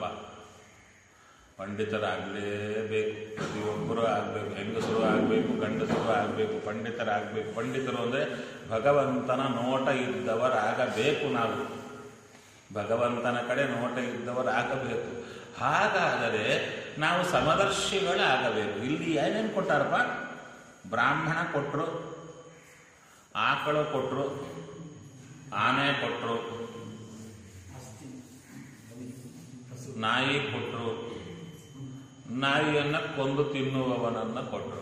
ಪಂಡಿತರಾಗಲೇಬೇಕು. ಪ್ರತಿಯೊಬ್ಬರೂ ಆಗಬೇಕು. ಹೆಂಗಸರು ಆಗಬೇಕು, ಗಂಡಸರು ಆಗಬೇಕು, ಪಂಡಿತರಾಗಬೇಕು. ಪಂಡಿತರು ಅಂದರೆ ಭಗವಂತನ ನೋಟ ಇದ್ದವರಾಗಬೇಕು. ನಾವು ಭಗವಂತನ ಕಡೆ ನೋಟ ಇದ್ದವರಾಗಬೇಕು. ಹಾಗಾದರೆ ನಾವು ಸಮದರ್ಶಿಗಳಾಗಬೇಕು. ಇಲ್ಲಿ ಏನೇನು ಕೊಟ್ಟಾರಪ್ಪ? ಬ್ರಾಹ್ಮಣ ಕೊಟ್ಟರು, ಆಕಳು ಕೊಟ್ಟರು, ಆನೆ ಕೊಟ್ಟರು, ನಾಯಿ ಕೊಟ್ಟರು, ನಾಯಿಯನ್ನು ಕೊಂದು ತಿನ್ನುವವನನ್ನು ಕೊಟ್ಟರು.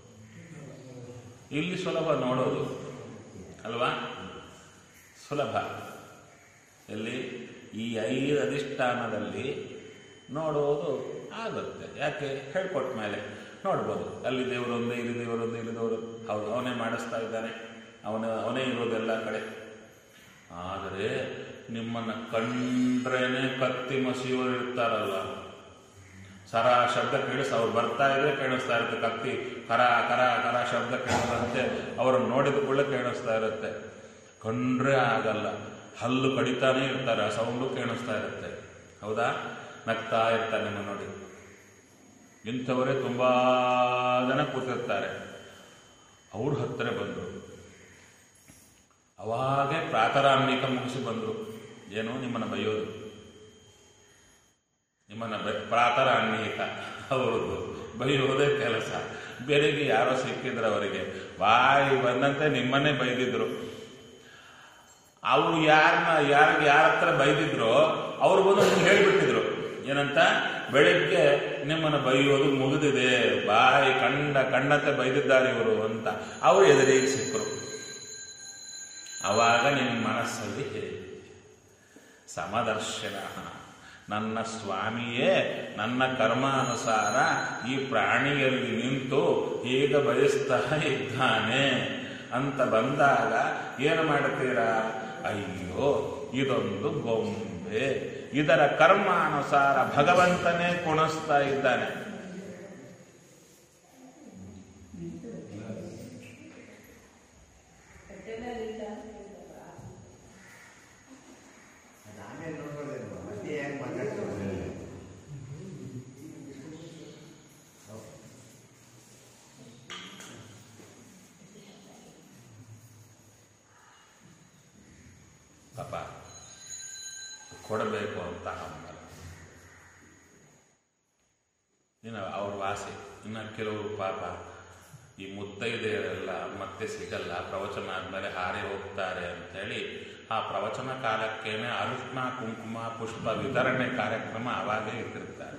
ಇಲ್ಲಿ ಸುಲಭ ನೋಡೋದು ಅಲ್ವಾ? ಸುಲಭ. ಎಲ್ಲಿ? ಈ 5 ಅಧಿಷ್ಠಾನದಲ್ಲಿ ನೋಡೋದು ಆಗುತ್ತೆ. ಯಾಕೆ? ಹೇಳ್ಕೊಟ್ಟ ಮೇಲೆ ನೋಡ್ಬೋದು. ಅಲ್ಲಿ ದೇವರೊಂದೇ, ಇಲ್ಲಿ ದೇವರೊಂದೇ, ಇಲ್ಲಿ ದೇವರು. ಹೌದು, ಅವನೇ ಮಾಡಿಸ್ತಾ ಇದ್ದಾನೆ, ಅವನೇ ಇರೋದೆಲ್ಲ ಕಡೆ. ಆದರೆ ನಿಮ್ಮನ್ನು ಕಂಡ್ರೇನೆ ಕತ್ತಿ ಮಸಿಯವರು ಇರ್ತಾರಲ್ಲ, ಸರ ಶಬ್ದ ಅವ್ರು ಬರ್ತಾ ಇದ್ರೆ ಕೇಳಿಸ್ತಾ ಇರುತ್ತೆ. ಕತ್ತಿ ಕರ ಕರ ಕರ ಶಬ್ದ ಕೇಳಿದಂತೆ ಅವ್ರನ್ನ ನೋಡಿದ ಕೂಡಲೇ ಕೇಳಿಸ್ತಾ ಇರುತ್ತೆ. ಕಂಡ್ರೆ ಆಗಲ್ಲ, ಹಲ್ಲು ಕಡಿತಾನೇ ಇರ್ತಾರೆ, ಆ ಸೌಂಡು ಕೇಳಿಸ್ತಾ ಇರುತ್ತೆ. ಹೌದಾ? ನಗ್ತಾ ಇರ್ತಾರೆ ನಿಮ್ಮ ನೋಡಿ. ಇಂಥವರೇ ತುಂಬ ಜನ ಕೂತಿರ್ತಾರೆ. ಅವ್ರ ಹತ್ತಿರ ಬಂದರು. ಅವಾಗೇ ಪ್ರಾತರಾನ್ನಿಕ ಮುಗಿಸಿ ಬಂದರು. ಏನು? ನಿಮ್ಮನ್ನು ಬೈಯೋದು. ನಿಮ್ಮನ್ನು ಪ್ರಾತರಾನ್ನಿಕ ಅವ್ರದ್ದು ಬೈಯೋದೇ ಕೆಲಸ. ಬೇರೆಗೆ ಯಾರೋ ಸಿಕ್ಕಿದ್ರು ಅವರಿಗೆ, ಬಾಯಿ ಬಂದಂತೆ ನಿಮ್ಮನ್ನೇ ಬೈದಿದ್ರು. ಅವರು ಯಾರ ಹತ್ರ ಬೈದಿದ್ರೋ ಅವ್ರು ಬಂದು ನಿಮ್ಗೆ ಹೇಳಿಬಿಟ್ಟಿದ್ರು. ಏನಂತ? ಬೆಳಿಗ್ಗೆ ನಿಮ್ಮನ್ನು ಬೈಯೋದು ಮುಗಿದಿದೆ, ಬಾಯಿ ಕಂಡಂತೆ ಬೈದಿದ್ದಾರೆ ಇವರು ಅಂತ. ಅವರು ಎದುರಿಗೆ ಸಿಕ್ಕರು. ಆವಾಗ ನಿನ್ನ ಮನಸ್ಸಲ್ಲಿ ಹೇಳಿ ಸಮದರ್ಶನ, ನನ್ನ ಸ್ವಾಮಿಯೇ ನನ್ನ ಕರ್ಮಾನುಸಾರ ಈ ಪ್ರಾಣಿಯಲ್ಲಿ ನಿಂತು ಈಗ ಬಯಸ್ತಾ ಇದ್ದಾನೆ ಅಂತ ಬಂದಾಗ ಏನು ಮಾಡ್ತೀರಾ? ಅಯ್ಯೋ ಇದೊಂದು ಗೊಂಬೆ, ಇದರ ಕರ್ಮಾನುಸಾರ ಭಗವಂತನೇ ಕುಣಿಸ್ತಾ ಇದ್ದಾನೆ. ಪಾಪ ಕೊಡಬೇಕು ಅಂತ ಹಂಬಲ, ಇನ್ನು ಅವ್ರ ವಾಸಿ. ಇನ್ನು ಕೆಲವರು ಪಾಪ ಈ ಮುತ್ತೈದೆಯರೆಲ್ಲ ಮತ್ತೆ ಸಿಗಲ್ಲ, ಪ್ರವಚನ ಆದಮೇಲೆ ಹಾರಿ ಹೋಗ್ತಾರೆ ಅಂಥೇಳಿ ಆ ಪ್ರವಚನ ಕಾಲಕ್ಕೇನೆ ಅರಿಶಿನ ಕುಂಕುಮ ಪುಷ್ಪ ವಿತರಣೆ ಕಾರ್ಯಕ್ರಮ ಅವಾಗೇ ಇಟ್ಟಿರ್ತಾರೆ.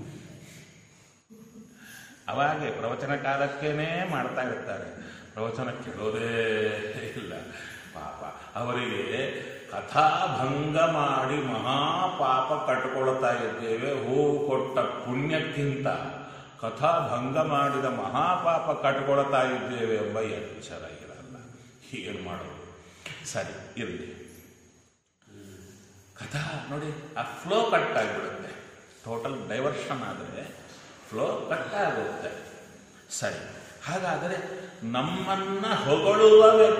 ಅವಾಗೆ ಪ್ರವಚನ ಕಾಲಕ್ಕೇನೆ ಮಾಡ್ತಾ ಇರ್ತಾರೆ, ಪ್ರವಚನ ಕೇಳೋದೇ ಇಲ್ಲ. ಪಾಪ ಅವರಿಗೆ ಕಥಾಭಂಗ ಮಾಡಿ ಮಹಾಪಾಪ ಕಟ್ಕೊಳ್ತಾ ಇದ್ದೇವೆ. ಹೂವು ಕೊಟ್ಟ ಪುಣ್ಯಕ್ಕಿಂತ ಕಥಾಭಂಗ ಮಾಡಿದ ಮಹಾಪಾಪ ಕಟ್ಕೊಳ್ತಾ ಇದ್ದೇವೆ ಎಂಬ ಎಚ್ಚರ ಇರಲ್ಲ. ಏನು ಮಾಡೋದು? ಸರಿ ಇರಲಿ. ಕಥಾ ನೋಡಿ, ಆ ಫ್ಲೋ ಕಟ್ ಆಗಿಬಿಡುತ್ತೆ. ಟೋಟಲ್ ಡೈವರ್ಷನ್ ಆದರೆ ಫ್ಲೋ ಕಟ್ ಆಗುತ್ತೆ. ಸರಿ, ಹಾಗಾದರೆ ನಮ್ಮನ್ನ ಹೊಗಳುವ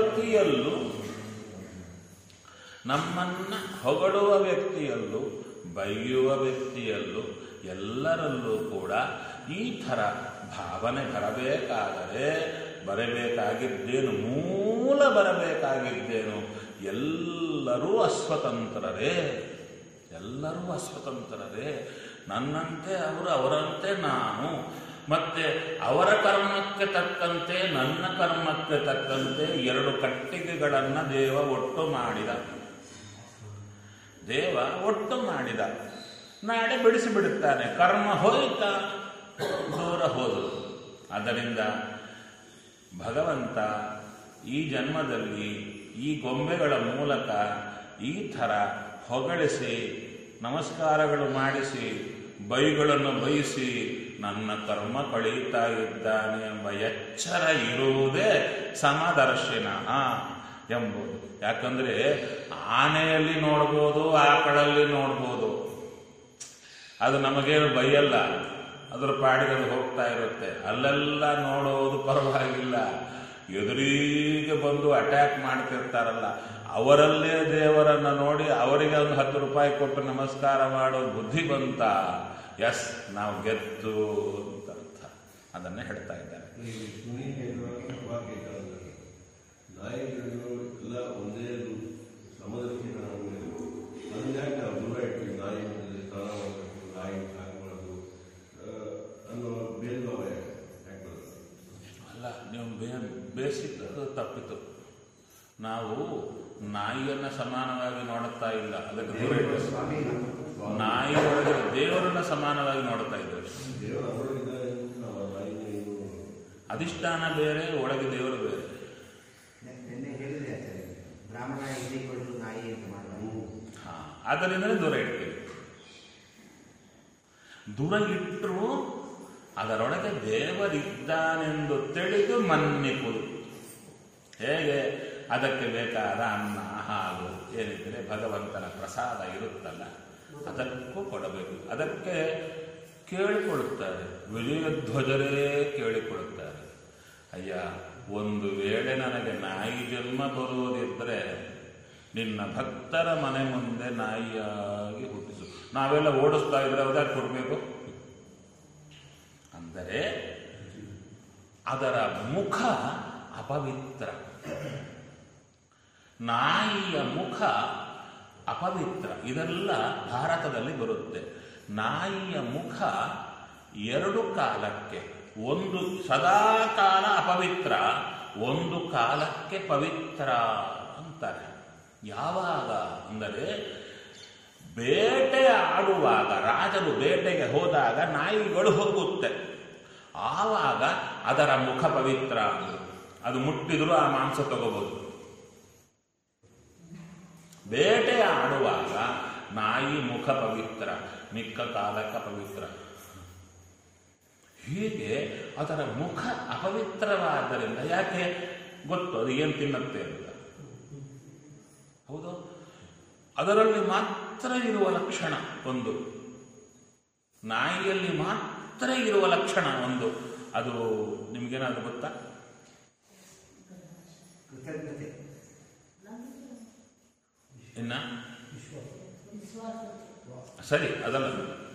ವ್ಯಕ್ತಿಯಲ್ಲೂ ಬೈಯುವ ವ್ಯಕ್ತಿಯಲ್ಲೂ ಎಲ್ಲರಲ್ಲೂ ಕೂಡ ಈ ಥರ ಭಾವನೆ ಬರಬೇಕಾಗಿದ್ದೇನು, ಮೂಲ ಬರಬೇಕಾಗಿದ್ದೇನು, ಎಲ್ಲರೂ ಅಸ್ವತಂತ್ರರೇ, ನನ್ನಂತೆ ಅವರು, ಅವರಂತೆ ನಾನು, ಮತ್ತೆ ಅವರ ಕರ್ಮಕ್ಕೆ ತಕ್ಕಂತೆ ನನ್ನ ಕರ್ಮಕ್ಕೆ ತಕ್ಕಂತೆ ಎರಡು ಕಟ್ಟಿಗೆಗಳನ್ನು ದೇವ ಒಟ್ಟು ಮಾಡಿದ. ನಾಳೆ ಬಿಡಿಸಿಬಿಡುತ್ತಾನೆ. ಕರ್ಮ ಹೋಯ್ತಾ, ದೂರ ಹೋದರು. ಆದ್ದರಿಂದ ಭಗವಂತ ಈ ಜನ್ಮದಲ್ಲಿ ಈ ಗೊಂಬೆಗಳ ಮೂಲಕ ಈ ಥರ ಹೊಗಳಿಸಿ, ನಮಸ್ಕಾರಗಳು ಮಾಡಿಸಿ, ಬೈಗಳನ್ನು ಬಯಸಿ ನನ್ನ ಕರ್ಮ ಕಳೀತಾ ಇದ್ದಾನೆ ಎಂಬ ಎಚ್ಚರ ಇರುವುದೇ ಸಮದರ್ಶಿನ ಎಂಬುದು. ಯಾಕಂದ್ರೆ ಆನೆಯಲ್ಲಿ ನೋಡ್ಬೋದು, ಆಕಳಲ್ಲಿ ನೋಡ್ಬೋದು, ಅದು ನಮಗೇನು ಬೈಯಲ್ಲ, ಅದರ ಪಾಡಿಗೆ ಅದು ಹೋಗ್ತಾ ಇರುತ್ತೆ. ಅಲ್ಲೆಲ್ಲ ನೋಡೋದು ಪರವಾಗಿಲ್ಲ, ಎದುರಿಗೆ ಬಂದು ಅಟ್ಯಾಕ್ ಮಾಡ್ತಿರ್ತಾರಲ್ಲ, ಅವರಲ್ಲೇ ದೇವರನ್ನು ನೋಡಿ ಅವರಿಗೆ ಒಂದು 10 ರೂಪಾಯಿ ಕೊಟ್ಟು ನಮಸ್ಕಾರ ಮಾಡೋ ಬುದ್ಧಿ ಬಂತ, ಎಸ್ ನಾವು ಗೆದ್ದು ಅಂತ ಅರ್ಥ. ಅದನ್ನೇ ಹೇಳ್ತಾ ಇದ್ದಾರೆ. ಅಲ್ಲ, ನೀವು ಬೇಸಿಕ್ ತಪ್ಪಿತು. ನಾವು ನಾಯಿಯನ್ನ ಸಮಾನವಾಗಿ ನೋಡುತ್ತಾ ಇಲ್ಲ, ಅದಕ್ಕೆ ದೂರ ಇಟ್ಟು ನಾಯಿ ಒಳಗೆ ದೇವರನ್ನ ಸಮಾನವಾಗಿ ನೋಡ್ತಾ ಇದ್ದೇವೆ. ಅಧಿಷ್ಠಾನ ಬೇರೆ, ಒಳಗೆ ದೇವರು ಬೇರೆ. ಅದರಿಂದಲೇ ದೂರ ಇಡ್ತೀವಿ. ದೂರ ಇಟ್ಟರು ಅದರೊಳಗೆ ದೇವರಿದ್ದಾನೆಂದು ತಿಳಿದು ಮನ್ನಿಪುದು. ಹೇಗೆ? ಅದಕ್ಕೆ ಬೇಕಾದ ಅನ್ನ ಹಾಲು ಏನಿದ್ರೆ ಭಗವಂತನ ಪ್ರಸಾದ ಇರುತ್ತಲ್ಲ, ಅದಕ್ಕೂ ಕೊಡಬೇಕು. ಅದಕ್ಕೆ ಕೇಳಿಕೊಳ್ಳುತ್ತಾರೆ, ವಿಜಯಧ್ವಜರೇ ಕೇಳಿಕೊಳ್ಳುತ್ತಾರೆ. ಅಯ್ಯ, ಒಂದು ವೇಳೆ ನನಗೆ ನಾಯಿ ಜನ್ಮ ಬರುವುದಿದ್ರೆ ನಿನ್ನ ಭಕ್ತರ ಮನೆ ಮುಂದೆ ನಾಯಿಯಾಗಿ ಹುಟ್ಟಿಸು. ನಾವೆಲ್ಲ ಓಡಿಸ್ತಾ ಇದ್ರೆ ಅದಕ್ಕೆ ಕೊಡಬೇಕು. ಅಂದರೆ ಅದರ ಮುಖ ಅಪವಿತ್ರ, ನಾಯಿಯ ಮುಖ ಅಪವಿತ್ರ. ಇದೆಲ್ಲ ಭಾರತದಲ್ಲಿ ಬರುತ್ತೆ. ನಾಯಿಯ ಮುಖ 2 ಕಾಲಕ್ಕೆ, ಒಂದು ಸದಾಕಾಲ ಅಪವಿತ್ರ, ಒಂದು ಕಾಲಕ್ಕೆ ಪವಿತ್ರ ಅಂತಾರೆ. ಯಾವಾಗ ಅಂದರೆ ಬೇಟೆ ಆಡುವಾಗ, ರಾಜರು ಬೇಟೆಗೆ ಹೋದಾಗ ನಾಯಿಗಳು ಹೋಗುತ್ತೆ, ಆವಾಗ ಅದರ ಮುಖ ಪವಿತ್ರ. ಅದು ಮುಟ್ಟಿದ್ರು ಆ ಮಾಂಸ ತಗೋಬಹುದು. ಬೇಟೆ ಆಡುವಾಗ ನಾಯಿ ಮುಖ ಪವಿತ್ರ, ಮಿಕ್ಕ ಕಾಲಕ ಪವಿತ್ರ. ಹೀಗೆ ಅದರ ಮುಖ ಅಪವಿತ್ರವಾದ್ದರಿಂದ, ಯಾಕೆ ಗೊತ್ತು ಅದು ಏನು ತಿನ್ನತ್ತೆ ಅಂತ. ಹೌದು, ಅದರಲ್ಲಿ ಮಾತ್ರ ಇರುವ ಲಕ್ಷಣ ಒಂದು, ನಾಯಿಯಲ್ಲಿ ಮಾತ್ರ ಇರುವ ಲಕ್ಷಣ ಒಂದು. ಅದು ನಿಮಗೇನಾದ್ರು ಗೊತ್ತಾ? ಕೃತಜ್ಞತೆ. ಇನ್ನ ಸರಿ, ಅದಲ್ಲ,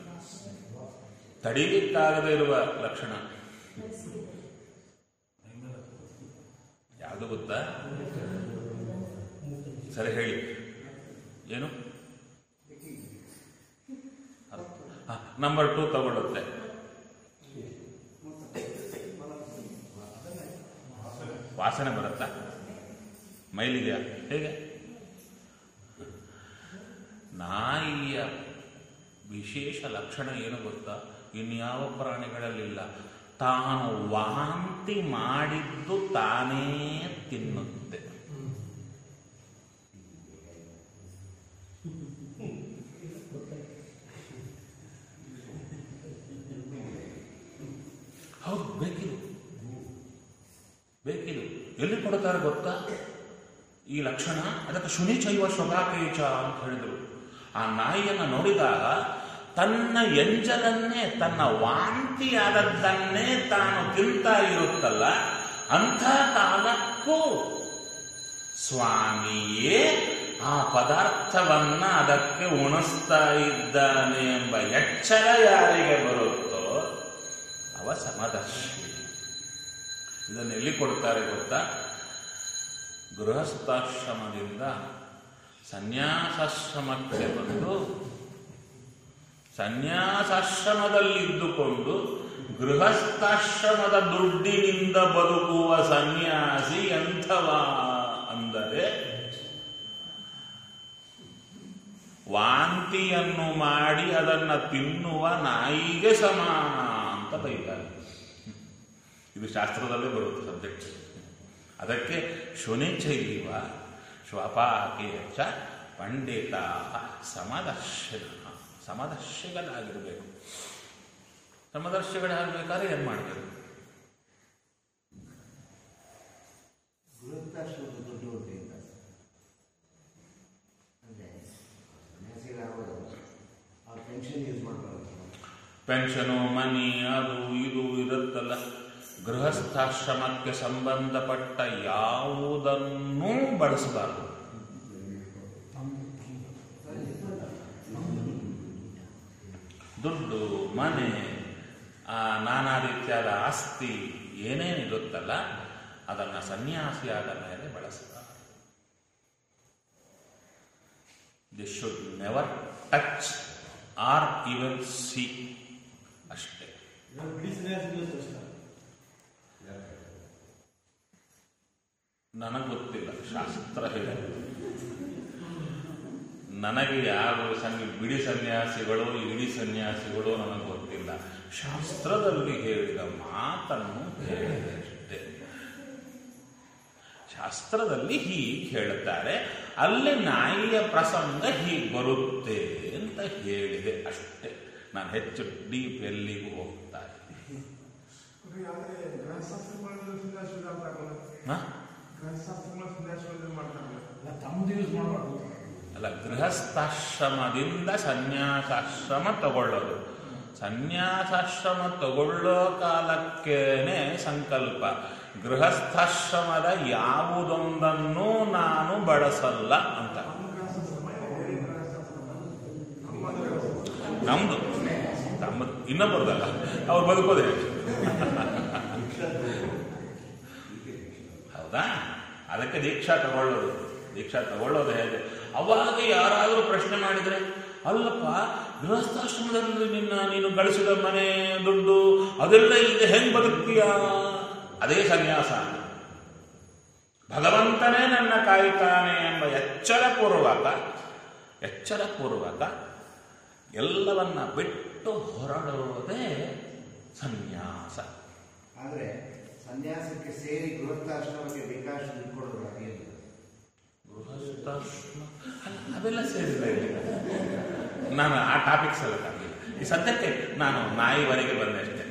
ತಡೀಲಿಕ್ಕಾಗದೇ ಇರುವ ಲಕ್ಷಣ ಯಾವುದು ಗೊತ್ತಾ? ಸರಿ ಹೇಳಿ, ಏನು? ನಂಬರ್ 2 ತಗೊಳ್ಳುತ್ತೆ. ವಾಸನೆ ಬರುತ್ತಾ? ಮೈಲಿದೆಯಾ? ಹೇಗೆ? ನಾಯಿಯ ವಿಶೇಷ ಲಕ್ಷಣ ಏನು ಗೊತ್ತಾ? ಇನ್ಯಾವ ಪ್ರಾಣಿಗಳಲ್ಲಿಲ್ಲ. ತಾನು ವಾಂತಿ ಮಾಡಿದ್ದು ತಾನೇ ತಿನ್ನುತ್ತೆ. ಹೌದು, ಬೇಕಿದು ಬೇಕಿದು. ಎಲ್ಲಿ ಕೊಡ್ತಾರೆ ಗೊತ್ತಾ ಈ ಲಕ್ಷಣ? ಅದಕ್ಕೆ ಶುನಿಚೈವ ಶೋಭಾಕೇಚ ಅಂತ ಹೇಳಿದರು. ಆ ನಾಯಿಯನ್ನು ನೋಡಿದಾಗ ತನ್ನ ಎಂಜಲನ್ನೇ, ತನ್ನ ವಾಂತಿಯಾದದ್ದನ್ನೇ ತಾನು ತಿಂತಾ ಇರುತ್ತಲ್ಲ, ಅಂಥ ಕಾಲಕ್ಕೂ ಸ್ವಾಮಿಯೇ ಆ ಪದಾರ್ಥವನ್ನ ಅದಕ್ಕೆ ಉಣಿಸ್ತಾ ಇದ್ದಾನೆ ಎಂಬ ಎಚ್ಚರ ಯಾರಿಗೆ ಬರುತ್ತೋ ಅವ ಸಮದರ್ಶಿ. ಇದನ್ನು ಎಲ್ಲಿ ಕೊಡ್ತಾರೆ ಗೊತ್ತಾ? ಗೃಹಸ್ಥಾಶ್ರಮದಿಂದ ಸನ್ಯಾಸಾಶ್ರಮಕ್ಕೆ ಬಂದು ಸನ್ಯಾಸಾಶ್ರಮದಲ್ಲಿದ್ದುಕೊಂಡು ಗೃಹಸ್ಥಾಶ್ರಮದ ದುಡ್ಡಿನಿಂದ ಬದುಕುವ ಸನ್ಯಾಸಿ ಎಂಥವ ಅಂದರೆ, ವಾಂತಿಯನ್ನು ಮಾಡಿ ಅದನ್ನು ತಿನ್ನುವ ನಾಯಿಗೆ ಸಮಾನ ಅಂತ ಬೈತಾರೆ. ಇದು ಶಾಸ್ತ್ರದಲ್ಲೇ ಬರುತ್ತೆ ಸಬ್ಜೆಕ್ಟ್. ಅದಕ್ಕೆ ಶುನಿಚೈವ ಶ್ವಪಾಕೇಚ ಪಂಡಿತ ಸಮದರ್ಶನ. ಸಮದರ್ಶಿಗಳಾಗಿರಬೇಕು. ಸಮದರ್ಶಿಗಳಾಗಬೇಕಾದ್ರೆ ಏನು ಮಾಡಬೇಕು? ಗೃಹಸ್ಥಾಶ್ರಮದ ದುಡ್ಡು ಉಂಟು ಅಂದರೆ ಸನ್ಯಾಸಿಗಳಾಗೋದು ಅವ್ರ ಪೆನ್ಷನ್ ಯೂಸ್ ಮಾಡಬಾರ್ದು. ಪೆನ್ಷನು, ಮನಿ, ಅದು ಇದು ಇರುತ್ತಲ್ಲ. ಗೃಹಸ್ಥಾಶ್ರಮಕ್ಕೆ ಸಂಬಂಧಪಟ್ಟ ಯಾವುದನ್ನೂ ಬಳಸಬಾರದು. ದುಡ್ಡು, ಮನೆ, ನಾನಾ ರೀತಿಯಾದ ಆಸ್ತಿ ಏನೇನಿರುತ್ತಲ್ಲ ಅದನ್ನು ಸನ್ಯಾಸಿಯಾದ ಮೇಲೆ ಬಳಸಬಾರದು. This should never touch or even see. ಅಷ್ಟೇ. ನನಗೆ ಗೊತ್ತಿಲ್ಲ, ಶಾಸ್ತ್ರ ಹೇಳಿ. ನನಗೆ ಯಾರು ಬಿಡಿ ಸನ್ಯಾಸಿಗಳು, ಇಡೀ ಸನ್ಯಾಸಿಗಳು ನನಗೆ ಗೊತ್ತಿಲ್ಲ. ಶಾಸ್ತ್ರದಲ್ಲಿ ಹೇಳಿದ ಮಾತನ್ನು ಹೇಳಿದೆ ಅಷ್ಟೇ. ಶಾಸ್ತ್ರದಲ್ಲಿ ಹೀಗೆ ಹೇಳುತ್ತಾರೆ, ಅಲ್ಲಿ ನಾಯಿಯ ಪ್ರಸಂಗ ಹೀಗೆ ಬರುತ್ತೆ ಅಂತ ಹೇಳಿದೆ ಅಷ್ಟೇ. ನಾನು ಹೆಚ್ಚು ಡೀಪ್ ಎಲ್ಲಿಗೂ ಹೋಗ್ತಾ ಇದ್ದೀನಿ. ಅಲ್ಲ, ಗೃಹಸ್ಥಾಶ್ರಮದಿಂದ ಸನ್ಯಾಸಾಶ್ರಮ ತಗೊಳ್ಳೋದು. ಸನ್ಯಾಸಾಶ್ರಮ ತಗೊಳ್ಳೋ ಕಾಲಕ್ಕೇನೆ ಸಂಕಲ್ಪ, ಗೃಹಸ್ಥಾಶ್ರಮದ ಯಾವುದೊಂದನ್ನು ನಾನು ಬಳಸಲ್ಲ ಅಂತ. ನಮ್ದು ತಮ್ಮದು, ಇನ್ನೊಬ್ಬರದಲ್ಲ, ಅವ್ರು ಬದುಕೋದೇ. ಹೌದಾ? ಅದಕ್ಕೆ ದೀಕ್ಷಾ ತಗೊಳ್ಳೋದು ಹೇಗೆ? ಅವಾಗ ಯಾರಾದರೂ ಪ್ರಶ್ನೆ ಮಾಡಿದರೆ, ಅಲ್ಲಪ್ಪ ಗೃಹಸ್ಥಾಶ್ರಮದಲ್ಲಿ ನೀನು ಗಳಿಸಿದ ಮನೆ, ದುಡ್ಡು ಅದೆಲ್ಲ ಇದೆ, ಹೆಂಗ್ ಬದುಕ್ತೀಯ? ಅದೇ ಸನ್ಯಾಸ. ಭಗವಂತನೇ ನನ್ನ ಕಾಯುತ್ತಾನೆ ಎಂಬ ಎಚ್ಚರಪೂರ್ವಕ ಎಲ್ಲವನ್ನ ಬಿಟ್ಟು ಹೊರಡೋದೇ ಸನ್ಯಾಸ. ಆದರೆ ಸನ್ಯಾಸಕ್ಕೆ ಸೇರಿ ಗೃಹಸ್ಥಾಶ್ರಮಕ್ಕೆ ಬೇಕಾಷ್ಟು ದುಡ್ಡು ಕೊಡೋದು ಅದೇನು? ಅವೆಲ್ಲ ಸೇರಿಲ್ಲ ಇಲ್ಲಿ. ನಾನು ಆ ಟಾಪಿಕ್ಸ್ ಎಲ್ಲ ತರಲಿಲ್ಲ. ಈ ಸದ್ಯಕ್ಕೆ ನಾನು ನಾಯಿವರೆಗೆ ಬಂದೆ ಅಷ್ಟೇ.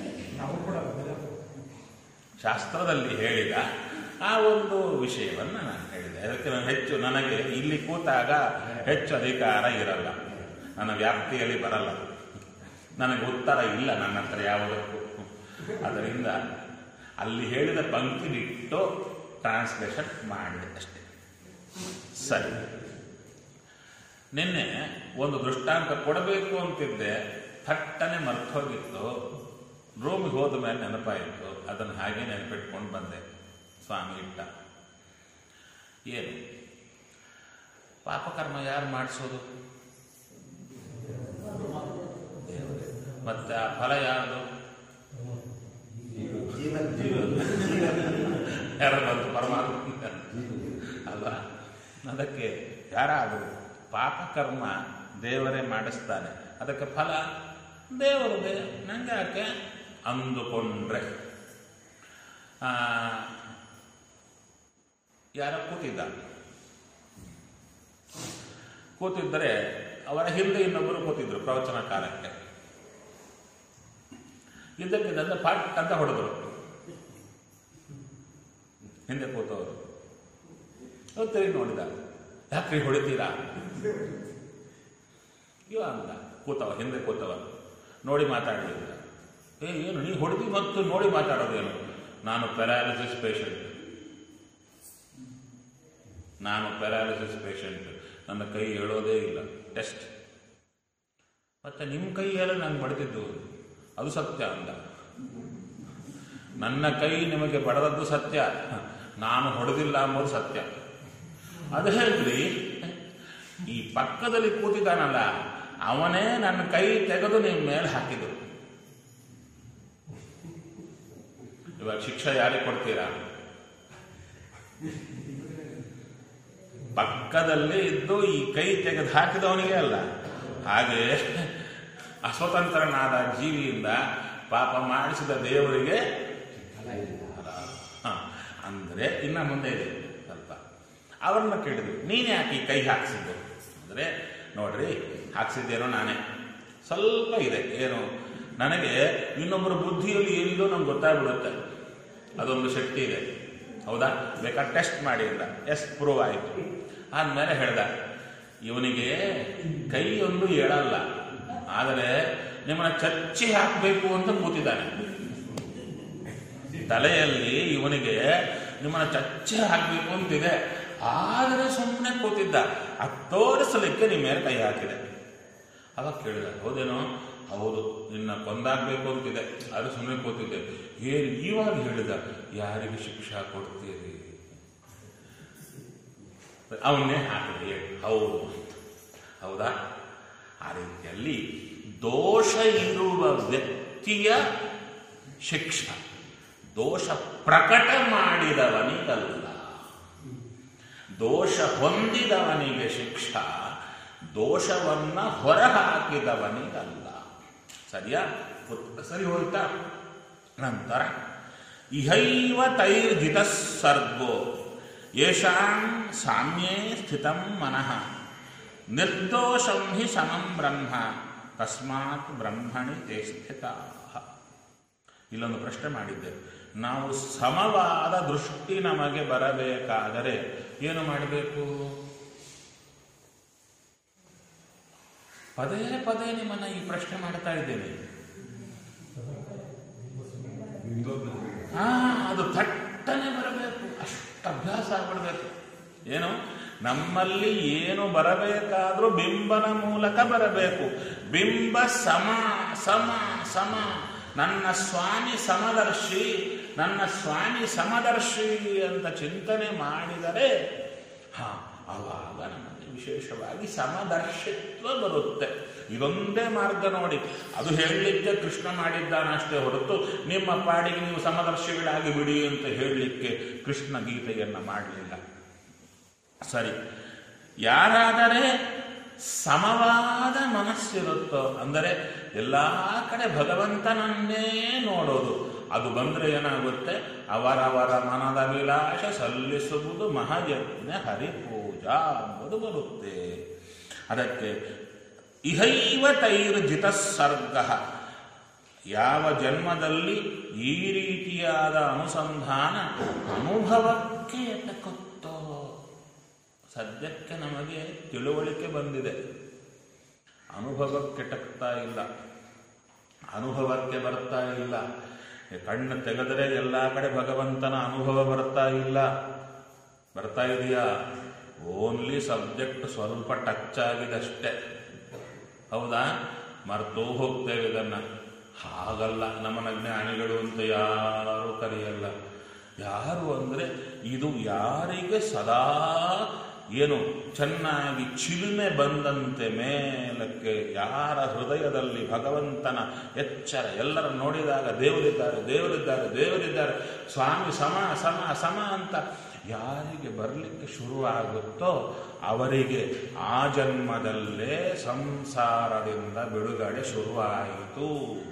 ಶಾಸ್ತ್ರದಲ್ಲಿ ಹೇಳಿದ ಆ ಒಂದು ವಿಷಯವನ್ನು ನಾನು ಹೇಳಿದೆ. ಅದಕ್ಕೆ ನಾನು ಹೆಚ್ಚು, ನನಗೆ ಇಲ್ಲಿ ಕೂತಾಗ ಹೆಚ್ಚು ಅಧಿಕಾರ ಇರಲ್ಲ, ನನ್ನ ವ್ಯಾಪ್ತಿಯಲ್ಲಿ ಬರಲ್ಲ, ನನಗೆ ಉತ್ತರ ಇಲ್ಲ ನನ್ನ ಹತ್ರ ಯಾವುದಕ್ಕೂ. ಅದರಿಂದ ಅಲ್ಲಿ ಹೇಳಿದ ಪಂಕ್ತಿ ಬಿಟ್ಟು ಟ್ರಾನ್ಸ್ಲೇಷನ್ ಮಾಡಿದೆ ಅಷ್ಟೇ. ಸರಿ, ನಿನ್ನೆ ಒಂದು ದೃಷ್ಟಾಂತ ಕೊಡಬೇಕು ಅಂತಿದ್ದೆ, ಥಟ್ಟನೆ ಮರ್ತೋಗಿತ್ತು. ರೂಮಿಗೆ ಹೋದ ಮೇಲೆ ನೆನಪಾಯಿತು, ಅದನ್ನು ಹಾಗೆ ನೆನಪಿಟ್ಕೊಂಡು ಬಂದೆ. ಸ್ವಾಮಿ ಇಟ್ಟ. ಏನು ಪಾಪಕರ್ಮ ಯಾರು ಮಾಡಿಸೋದು? ಮತ್ತೆ ಆ ಫಲ ಯಾರ್ದು? ಯಾರ ಬಂತು? ಪರಮಾತ್ಮ ಅಲ್ಲ. ಅದಕ್ಕೆ ಯಾರಾದರೂ ಪಾಪಕರ್ಮ ದೇವರೇ ಮಾಡಿಸ್ತಾನೆ, ಅದಕ್ಕೆ ಫಲ ದೇವರದೇ, ನಂಗೆ ಯಾಕೆ ಅಂದುಕೊಂಡ್ರೆ. ಯಾರ ಕೂತಿದ್ದರೆ ಅವರ ಹಿಂದೆ ಇನ್ನೊಬ್ಬರು ಕೂತಿದ್ರು ಪ್ರವಚನ ಕಾಲಕ್ಕೆ. ಇದ್ದಕ್ಕಿದ್ದಂತೆ ಪಾಟ್ ಅಂತ ಹೊಡೆದ್ರು ಹಿಂದೆ ಕೂತವರು. ತಿರುಗಿ ನೋಡಿದ, ಯಾಕ್ರಿ ಹೊಡಿತೀರಾ ಇವ ಅಂತ. ಕೂತವ ಹಿಂದೆ ಕೂತವ ನೋಡಿ ಮಾತಾಡಲಿಲ್ಲ. ಏನು ನೀ ಹೊಡೆದಿ ಮತ್ತು ನೋಡಿ ಮಾತಾಡೋದೇನು? ನಾನು ಪ್ಯಾರಾಲಿಸಿಸ್ ಪೇಷಂಟ್, ನನ್ನ ಕೈ ಹೇಳೋದೇ ಇಲ್ಲ, ಟೆಸ್ಟ್. ಮತ್ತೆ ನಿಮ್ಮ ಕೈ ಹೇಳ ನಂಗೆ ಬಡ್ತಿದ್ದು ಅದು ಸತ್ಯ ಅಂದ. ನನ್ನ ಕೈ ನಿಮಗೆ ಬಡದದ್ದು ಸತ್ಯ, ನಾನು ಹೊಡೆದಿಲ್ಲ ಅಂಬೋದು ಸತ್ಯ. ಅದು ಹೇಳ್ರಿ, ಈ ಪಕ್ಕದಲ್ಲಿ ಕೂತಿದ್ದಾನಲ್ಲ ಅವನೇ ನನ್ನ ಕೈ ತೆಗೆದು ನಿಮ್ಮ ಮೇಲೆ ಹಾಕಿದ್ರು. ಇವಾಗ ಶಿಕ್ಷೆ ಯಾರಿಗೆ ಕೊಡ್ತೀರಾ? ಪಕ್ಕದಲ್ಲಿ ಇದ್ದು ಈ ಕೈ ತೆಗೆದು ಹಾಕಿದವನಿಗೆ ಅಲ್ಲ. ಹಾಗೆ ಅಸ್ವತಂತ್ರನಾದ ಜೀವಿಯಿಂದ ಪಾಪ ಮಾಡಿಸಿದ ದೇವರಿಗೆ ಅಂದರೆ ಇನ್ನ ಮುಂದೆ ಇದೆ ಸ್ವಲ್ಪ. ಅವ್ರನ್ನ ಕೇಳಿದ್ರು, ನೀನೇ ಯಾಕೆ ಈ ಕೈ ಹಾಕ್ಸಿದ್ದು ಅಂದರೆ, ನೋಡ್ರಿ ಹಾಕ್ಸಿದ್ದೇನೋ ನಾನೇ, ಸ್ವಲ್ಪ ಇದೆ ಏನು, ನನಗೆ ಇನ್ನೊಬ್ಬರ ಬುದ್ಧಿಯಲ್ಲಿ ಏನಿದೋ ನಮ್ಗೆ ಗೊತ್ತಾಗ್ಬಿಡುತ್ತೆ, ಅದೊಂದು ಶಕ್ತಿ ಇದೆ. ಹೌದಾ? ಬೇಕಾದ್ರೆ ಟೆಸ್ಟ್ ಮಾಡಿ ಅಂತ. ಎಸ್, ಪ್ರೂವ್ ಆಯಿತು. ಆದ್ಮೇಲೆ ಹೇಳ್ದ, ಇವನಿಗೆ ಕೈಯೊಂದು ಹೇಳಲ್ಲ, ಆದರೆ ನಿಮ್ಮನ್ನ ಚಚ್ಚಿ ಹಾಕಬೇಕು ಅಂತ ಕೂತಿದ್ದಾನೆ. ತಲೆಯಲ್ಲಿ ಇವನಿಗೆ ನಿಮ್ಮನ್ನ ಚಚ್ಚಿ ಹಾಕಬೇಕು ಅಂತಿದೆ, ಆದರೆ ಸುಮ್ಮನೆ ಕೂತಿದ್ದ. ಅದು ತೋರಿಸಲಿಕ್ಕೆ ನಿಮ್ಮ ಮೇಲೆ ಕೈ ಹಾಕಿದೆ. ಅವಾಗ ಕೇಳಿದ, ಹೌದೇನೋ? ಹೌದು, ನಿನ್ನ ಕೊಂದಾಗಬೇಕು ಅಂತಿದೆ, ಅದು ಸುಮ್ಮನೆ ಕೂತಿದ್ದೆ. ಏನು ಇವಾಗ ಹೇಳಿದ, ಯಾರಿಗೆ ಶಿಕ್ಷಾ ಕೊಡ್ತೀರಿ? ಅವನ್ನೇ ಹಾಕಿದೆ. ಹೌದು, ಹೌದಾ? ಆ ರೀತಿಯಲ್ಲಿ ದೋಷ ಇರುವ ವ್ಯಕ್ತಿಯ ಶಿಕ್ಷಾ ದೋಷ ಪ್ರಕಟ ಮಾಡಿದವನಿಗಲ್ಲ, ದೋಷ ಹೊಂದಿದವನಿಗೆ ಶಿಕ್ಷಾ, ದೋಷವನ್ನ ಹೊರಹಾಕಿದವನಿಗಲ್ಲ. ಸರಿಯಾ? ಸರಿ ಹೋಯ್ತಾ? ನಂತರ ಇಹೈವ ತೈರ್ಜಿತ ಸರ್ಗೋ ಯೇಷಾಂ ಸಾಮ್ಯೇ ಸ್ಥಿತಂ ಮನಃ ನಿರ್ದೋಷಂ ಹಿ ಸಮಂ ಬ್ರಹ್ಮ ತಸ್ಮಾತ್ ಬ್ರಹ್ಮಣಿ ತೇ ಸ್ಥಿತಾಃ. ಇಲ್ಲೊಂದು ಪ್ರಶ್ನೆ ಮಾಡಿದ್ದೆ. ನಾವು ಸಮವಾದ ದೃಷ್ಟಿ ನಮಗೆ ಬರಬೇಕಾದರೆ ಏನು ಮಾಡಬೇಕು? ಪದೇ ಪದೇ ನಿಮ್ಮನ್ನ ಈ ಪ್ರಶ್ನೆ ಮಾಡ್ತಾ ಇದ್ದೇನೆ. ಅದು ಥಟ್ಟನೆ ಬರಬೇಕು, ಅಷ್ಟು ಅಭ್ಯಾಸ ಆಗ್ಬಿಡ್ಬೇಕು. ಏನು, ನಮ್ಮಲ್ಲಿ ಏನು ಬರಬೇಕಾದ್ರೂ ಬಿಂಬನ ಮೂಲಕ ಬರಬೇಕು. ಬಿಂಬ ಸಮ ಸಮ ಸಮ, ನನ್ನ ಸ್ವಾಮಿ ಸಮದರ್ಶಿ, ನನ್ನ ಸ್ವಾಮಿ ಸಮದರ್ಶಿ ಅಂತ ಚಿಂತನೆ ಮಾಡಿದರೆ ಆವಾಗ ನಮಗೆ ವಿಶೇಷವಾಗಿ ಸಮದರ್ಶಿತ್ವ ಬರುತ್ತೆ. ಇದೊಂದೇ ಮಾರ್ಗ ನೋಡಿ. ಅದು ಹೇಳಲಿಕ್ಕೆ ಕೃಷ್ಣ ಮಾಡಿದ್ದಾನಷ್ಟೇ ಹೊರತು ನಿಮ್ಮ ಪಾಡಿಗೆ ನೀವು ಸಮದರ್ಶಿಗಳಾಗಿ ಬಿಡಿ ಅಂತ ಹೇಳಲಿಕ್ಕೆ ಕೃಷ್ಣ ಗೀತೆಯನ್ನು ಮಾಡಲಿಲ್ಲ. ಸರಿ, ಯಾರಾದರೆ ಸಮವಾದ ಮನಸ್ಸಿರುತ್ತೋ, ಅಂದರೆ ಎಲ್ಲ ಕಡೆ ಭಗವಂತನನ್ನೇ ನೋಡೋದು, ಅದು ಬಂದರೆ ಏನಾಗುತ್ತೆ? ಅವರವರ ಮನದ ವಿಲಾಸ ಸಲ್ಲಿಸುವುದು ಮಹಾಯಜ್ಞ ಹರಿಪೂಜೆ. ತೇಜ ಎಂಬುದು ಬರುತ್ತೆ. ಅದಕ್ಕೆ ಇಹೈವ ತೈರ್ಜಿತ ಸರ್ಗ, ಯಾವ ಜನ್ಮದಲ್ಲಿ ಈ ರೀತಿಯಾದ ಅನುಸಂಧಾನ ಅನುಭವಕ್ಕೆ ಎಟಕುತ್ತೋ, ಸದ್ಯಕ್ಕೆ ನಮಗೆ ತಿಳುವಳಿಕೆ ಬಂದಿದೆ, ಅನುಭವಕ್ಕೆ ಟಕ್ತಾ ಇಲ್ಲ, ಅನುಭವಕ್ಕೆ ಬರ್ತಾ ಇಲ್ಲ. ಕಣ್ಣು ತೆಗೆದರೆ ಎಲ್ಲ ಕಡೆ ಭಗವಂತನ ಅನುಭವ ಬರ್ತಾ ಇಲ್ಲ. ಬರ್ತಾ ಇದೆಯಾ? ಓನ್ಲಿ ಸಬ್ಜೆಕ್ಟ್ ಸ್ವಲ್ಪ ಟಚ್ ಆಗಿದಷ್ಟೇ. ಹೌದಾ? ಮರ್ತೂ ಹೋಗ್ತೇವೆ ಇದನ್ನು. ಹಾಗಲ್ಲ, ನಮ್ಮನ್ನ ಜ್ಞಾನಿಗಳು ಅಂತ ಯಾರು ಕರೆಯಲ್ಲ. ಯಾರು ಅಂದರೆ ಇದು ಯಾರಿಗೆ ಸದಾ ಏನು ಚೆನ್ನಾಗಿ ಚಿಲುಮೆ ಬಂದಂತೆ ಮೇಲಕ್ಕೆ, ಯಾರ ಹೃದಯದಲ್ಲಿ ಭಗವಂತನ ಎಚ್ಚರ, ಎಲ್ಲರ ನೋಡಿದಾಗ ದೇವರಿದ್ದಾರೆ ದೇವರಿದ್ದಾರೆ ದೇವರಿದ್ದಾರೆ, ಸ್ವಾಮಿ ಸಮ ಸಮ ಸಮ ಅಂತ ಯಾರಿಗೆ ಬರಲಿಕ್ಕೆ ಶುರುವಾಗುತ್ತೋ ಅವರಿಗೆ ಆ ಜನ್ಮದಲ್ಲೇ ಸಂಸಾರದಿಂದ ಬಿಡುಗಡೆ ಶುರುವಾಯಿತು,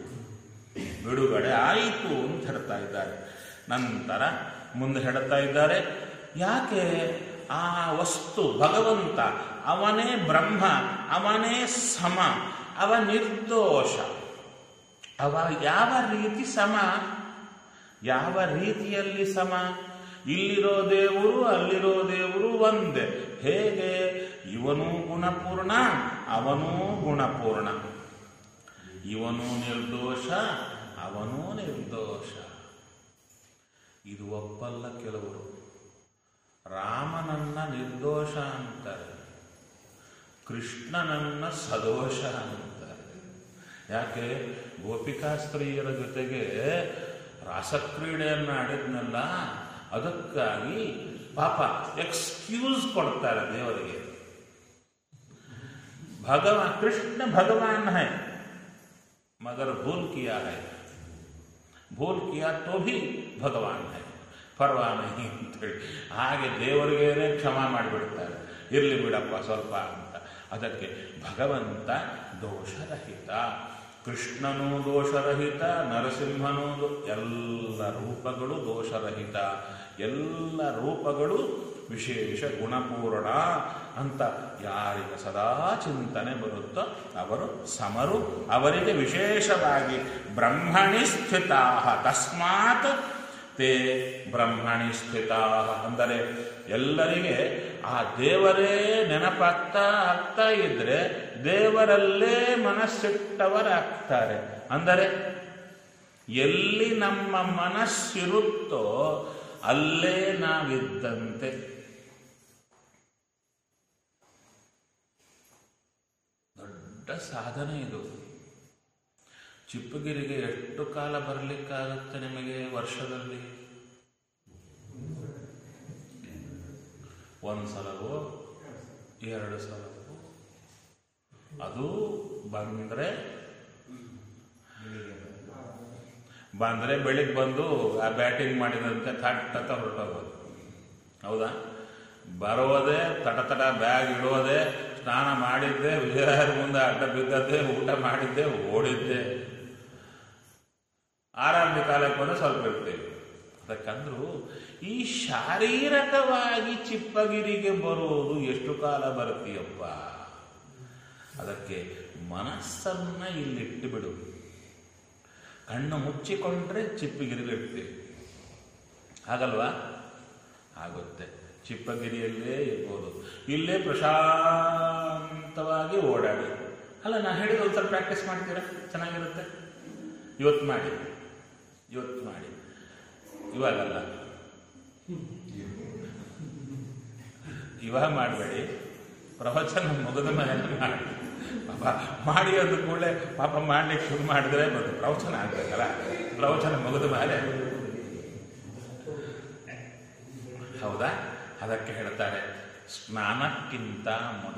ಬಿಡುಗಡೆ ಆಯಿತು ಅಂತ ಹೇಳ್ತಾ ಇದ್ದಾರೆ. ನಂತರ ಮುಂದೆ ಹೇಳ್ತಾ ಇದ್ದಾರೆ, ಯಾಕೆ ಆ ವಸ್ತು ಭಗವಂತ ಅವನೇ ಬ್ರಹ್ಮ, ಅವನೇ ಸಮ, ಅವ ನಿರ್ದೋಷ. ಅವ ಯಾವ ರೀತಿ ಸಮ? ಯಾವ ರೀತಿಯಲ್ಲಿ ಸಮ? ಇಲ್ಲಿರೋ ದೇವರು ಅಲ್ಲಿರೋ ದೇವರು ಒಂದೇ. ಹೇಗೆ? ಇವನೂ ಗುಣಪೂರ್ಣ, ಅವನೂ ಗುಣಪೂರ್ಣ. ಇವನೂ ನಿರ್ದೋಷ, ಅವನೂ ನಿರ್ದೋಷ. ಇದು ಒಪ್ಪಲ್ಲ ಕೆಲವರು. ರಾಮನನ್ನ ನಿರ್ದೋಷ ಅಂತಾರೆ, ಕೃಷ್ಣನನ್ನ ಸದೋಷ ಅಂತಾರೆ. ಯಾಕೆ? ಗೋಪಿಕಾಸ್ತ್ರೀಯರ ಜೊತೆಗೆ ರಾಸಕ್ರೀಡೆಯನ್ನು ಆಡಿದ್ನಲ್ಲ, ಅದಕ್ಕಾಗಿ ಪಾಪ ಎಕ್ಸ್ಕ್ಯೂಸ್ ಕೊಡ್ತಾರೆ ದೇವರಿಗೆ. कृष्ण भगवान है मगर भूल किया है, भूल किया तो भी भगवान है, ಪರ್ವಾ ನಹಿ ಅಂತೇಳಿ ಹಾಗೆ ದೇವರಿಗೇನೆ ಕ್ಷಮಾ ಮಾಡಿಬಿಡ್ತಾರೆ. ಇರಲಿ ಬಿಡಪ್ಪ ಸ್ವಲ್ಪ ಅಂತ. ಅದಕ್ಕೆ ಭಗವಂತ ದೋಷರಹಿತ, ಕೃಷ್ಣನೂ ದೋಷರಹಿತ, ನರಸಿಂಹನೂ ಎಲ್ಲ ರೂಪಗಳು ದೋಷರಹಿತ, ಎಲ್ಲ ರೂಪಗಳು ವಿಶೇಷ ಗುಣಪೂರ್ಣ ಅಂತ ಯಾರಿಗೆ ಸದಾ ಚಿಂತನೆ ಬರುತ್ತೋ ಅವರು ಸಮರು. ಅವರಿಗೆ ವಿಶೇಷವಾಗಿ ಬ್ರಹ್ಮಣಿ ಸ್ಥಿತಾ ತಸ್ಮಾತ್ ತೇ ಬ್ರಹ್ಮಣಿ ಸ್ಥಿತಾ ಅಂದರೆ ಎಲ್ಲರಿಗೆ ಆ ದೇವರೇ ನೆನಪಾಗ್ತಾ ಇದ್ರೆ ದೇವರಲ್ಲೇ ಮನಸ್ಸಿಟ್ಟವರಾಗ್ತಾರೆ. ಅಂದರೆ ಎಲ್ಲಿ ನಮ್ಮ ಮನಸ್ಸಿರುತ್ತೋ ಅಲ್ಲೇ ನಾವಿದ್ದಂತೆ. ದೊಡ್ಡ ಸಾಧನೆ ಇದು. ಚಿಪ್ಪಗಿರಿಗೆ ಎಷ್ಟು ಕಾಲ ಬರಲಿಕ್ಕಾಗುತ್ತೆ ನಿಮಗೆ ವರ್ಷದಲ್ಲಿ? ಒಂದು ಸಲವೋ ಎರಡು ಸಲವೋ? ಅದು ಬಂದ್ರೆ ಬೆಳಿಗ್ಗೆ ಬಂದು ಆ ಬ್ಯಾಟಿಂಗ್ ಮಾಡಿದಂತೆ ಥಟ್ ಹೊರಟೋಗೋದು. ಹೌದಾ? ಬರೋದೇ ತಟ ಬ್ಯಾಗ್ ಇಡೋದೆ, ಸ್ನಾನ ಮಾಡಿದ್ದೆ, ವಿಜಯರಾಯರ ಮುಂದೆ ಅಡ್ಡ ಬಿದ್ದದ್ದೇ, ಊಟ ಮಾಡಿದ್ದೆ, ಓಡಿದ್ದೆ. ಆರಾಮ್ಯ ಕಾಲಕ್ಕೆ ಬಂದು ಸ್ವಲ್ಪ ಇರ್ತೇವೆ. ಅದಕ್ಕಂದ್ರೂ ಈ ಶಾರೀರಕವಾಗಿ ಚಿಪ್ಪಗಿರಿಗೆ ಬರೋದು ಎಷ್ಟು ಕಾಲ ಬರ್ತೀಯಪ್ಪ? ಅದಕ್ಕೆ ಮನಸ್ಸನ್ನ ಇಲ್ಲಿಟ್ಟು ಬಿಡು. ಕಣ್ಣು ಮುಚ್ಚಿಕೊಂಡ್ರೆ ಚಿಪ್ಪಗಿರಿಲಿರ್ತೀವಿ, ಹಾಗಲ್ವಾ? ಆಗುತ್ತೆ. ಚಿಪ್ಪಗಿರಿಯಲ್ಲೇ ಇರ್ಬೋದು, ಇಲ್ಲೇ ಪ್ರಶಾಂತವಾಗಿ ಓಡಾಡಿ. ಅಲ್ಲ, ನಾ ಹೇಳಿದ ಒಂದು ಸ್ವಲ್ಪ ಪ್ರಾಕ್ಟೀಸ್ ಮಾಡ್ತೀರಾ? ಚೆನ್ನಾಗಿರುತ್ತೆ. ಇವತ್ತು ಮಾಡಿ, ಇವಾಗಲ್ಲ, ಇವಾಗ ಮಾಡಬೇಡಿ, ಪ್ರವಚನ ಮುಗಿದ ಮೇಲೆ ಮಾಡಿ. ಪಾಪ ಮಾಡಿ ಅಂದ ಕೂಡಲೇ ಪಾಪ ಮಾಡ್ಲಿಕ್ಕೆ ಶುರು ಮಾಡಿದ್ರೆ ಬಂದು ಪ್ರವಚನ ಆಗ್ಬೇಕಲ್ಲ. ಪ್ರವಚನ ಮುಗಿದ ಮೇಲೆ, ಹೌದಾ? ಅದಕ್ಕೆ ಹೇಳ್ತಾರೆ, ಸ್ನಾನಕ್ಕಿಂತ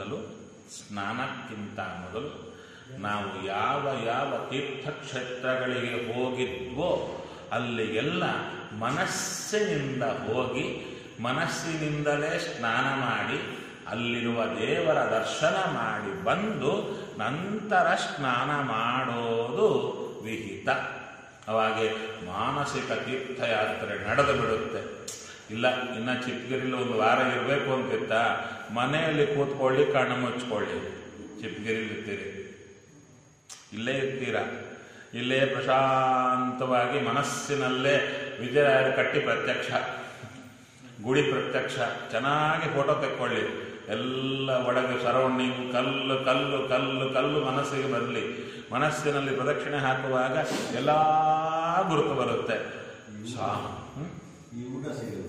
ಮೊದಲು ನಾವು ಯಾವ ತೀರ್ಥಕ್ಷೇತ್ರಗಳಿಗೆ ಹೋಗಿದ್ವೋ ಅಲ್ಲಿಗೆಲ್ಲ ಮನಸ್ಸಿನಿಂದ ಹೋಗಿ ಮನಸ್ಸಿನಿಂದಲೇ ಸ್ನಾನ ಮಾಡಿ ಅಲ್ಲಿರುವ ದೇವರ ದರ್ಶನ ಮಾಡಿ ಬಂದು ನಂತರ ಸ್ನಾನ ಮಾಡೋದು ವಿಹಿತ. ಅವಾಗೆ ಮಾನಸಿಕ ತೀರ್ಥಯಾತ್ರೆ ನಡೆದು ಬಿಡುತ್ತೆ. ಇಲ್ಲ ಇನ್ನು ಚಿಪ್ಪಗಿರಿಲಿ ಒಂದು ವಾರ ಇರಬೇಕು ಅಂತಿತ್ತ, ಮನೆಯಲ್ಲಿ ಕೂತ್ಕೊಳ್ಳಿ, ಕಣ್ಣು ಮುಚ್ಕೊಳ್ಳಿ, ಚಿಪ್ಪಗಿರಿಲಿ ಇರ್ತೀರಿ, ಇಲ್ಲೇ ಇರ್ತೀರಾ, ಇಲ್ಲೇ ಪ್ರಶಾಂತವಾಗಿ ಮನಸ್ಸಿನಲ್ಲೇ ವಿಜಯರಾಯರ ಕಟ್ಟಿ ಪ್ರತ್ಯಕ್ಷ, ಗುಡಿ ಪ್ರತ್ಯಕ್ಷ, ಚೆನ್ನಾಗಿ ಫೋಟೋ ತೆಕ್ಕೊಳ್ಳಿ. ಎಲ್ಲ ಒಳಗೆ ಸರೌಂಡಿಂಗ್ ಕಲ್ಲು ಕಲ್ಲು ಕಲ್ಲು ಕಲ್ಲು ಮನಸ್ಸಿಗೆ ಬರಲಿ. ಮನಸ್ಸಿನಲ್ಲಿ ಪ್ರದಕ್ಷಿಣೆ ಹಾಕುವಾಗ ಎಲ್ಲ ಗುರುತು ಬರುತ್ತೆ. ಈ ಊಟ ಸಿಗೋದು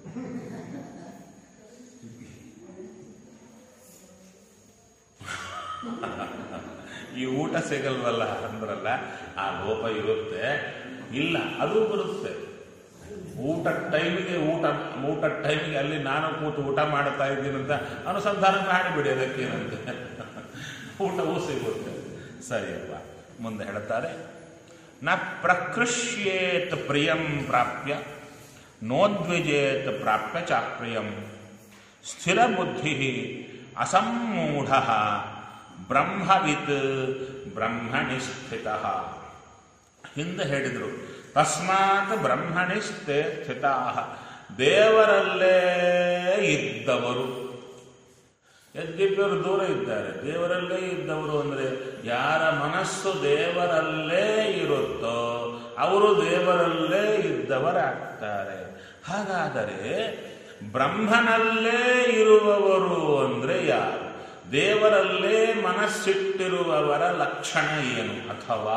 ಈ ಊಟ ಸಿಗಲ್ವಲ್ಲ ಅಂದ್ರಲ್ಲ, ಆ ಲೋಪ ಇರುತ್ತೆ. ಇಲ್ಲ, ಅದು ಬರುತ್ತೆ. ಊಟದ ಟೈಮಿಗೆ ಅಲ್ಲಿ ನಾನು ಕೂತು ಊಟ ಮಾಡ್ತಾ ಇದ್ದೀನಂತ ಅನುಸಂಧಾನ ಮಾಡಿಬಿಡಿ, ಅದಕ್ಕೇನಂತೆ ಊಟವೂ ಸಿಗುತ್ತೆ. ಸರಿಯಪ್ಪ. ಮುಂದೆ ಹೇಳ್ತಾರೆ, ನ ಪ್ರಕೃಷ್ಯೇತ್ ಪ್ರಿಯಂ ಪ್ರಾಪ್ಯ ನೋದ್ವಿಜೇತ್ ಪ್ರಾಪ್ಯ ಚಾಪ್ರಿಯಂ ಸ್ಥಿರಬುದ್ಧಿ ಅಸಮ್ಮೂಢ ಬ್ರಹ್ಮವಿತ್ ಬ್ರಹ್ಮಣಿ ಸ್ಥಿತಃ. ಹಿಂದೆ ಹೇಳಿದರು, ತಸ್ಮಾತ್ ಬ್ರಹ್ಮಣಿ ಸ್ಥಿತಾ, ದೇವರಲ್ಲೇ ಇದ್ದವರು. ಯದ್ಯಪಿಯವರು ದೂರ ಇದ್ದಾರೆ, ದೇವರಲ್ಲೇ ಇದ್ದವರು ಅಂದರೆ ಯಾರ ಮನಸ್ಸು ದೇವರಲ್ಲೇ ಇರುತ್ತೋ ಅವರು ದೇವರಲ್ಲೇ ಇದ್ದವರಾಗ್ತಾರೆ. ಹಾಗಾದರೆ ಬ್ರಹ್ಮನಲ್ಲೇ ಇರುವವರು ಅಂದರೆ ಯಾರು? ದೇವರಲ್ಲೇ ಮನಸ್ಸಿಟ್ಟಿರುವವರ ಲಕ್ಷಣ ಏನು? ಅಥವಾ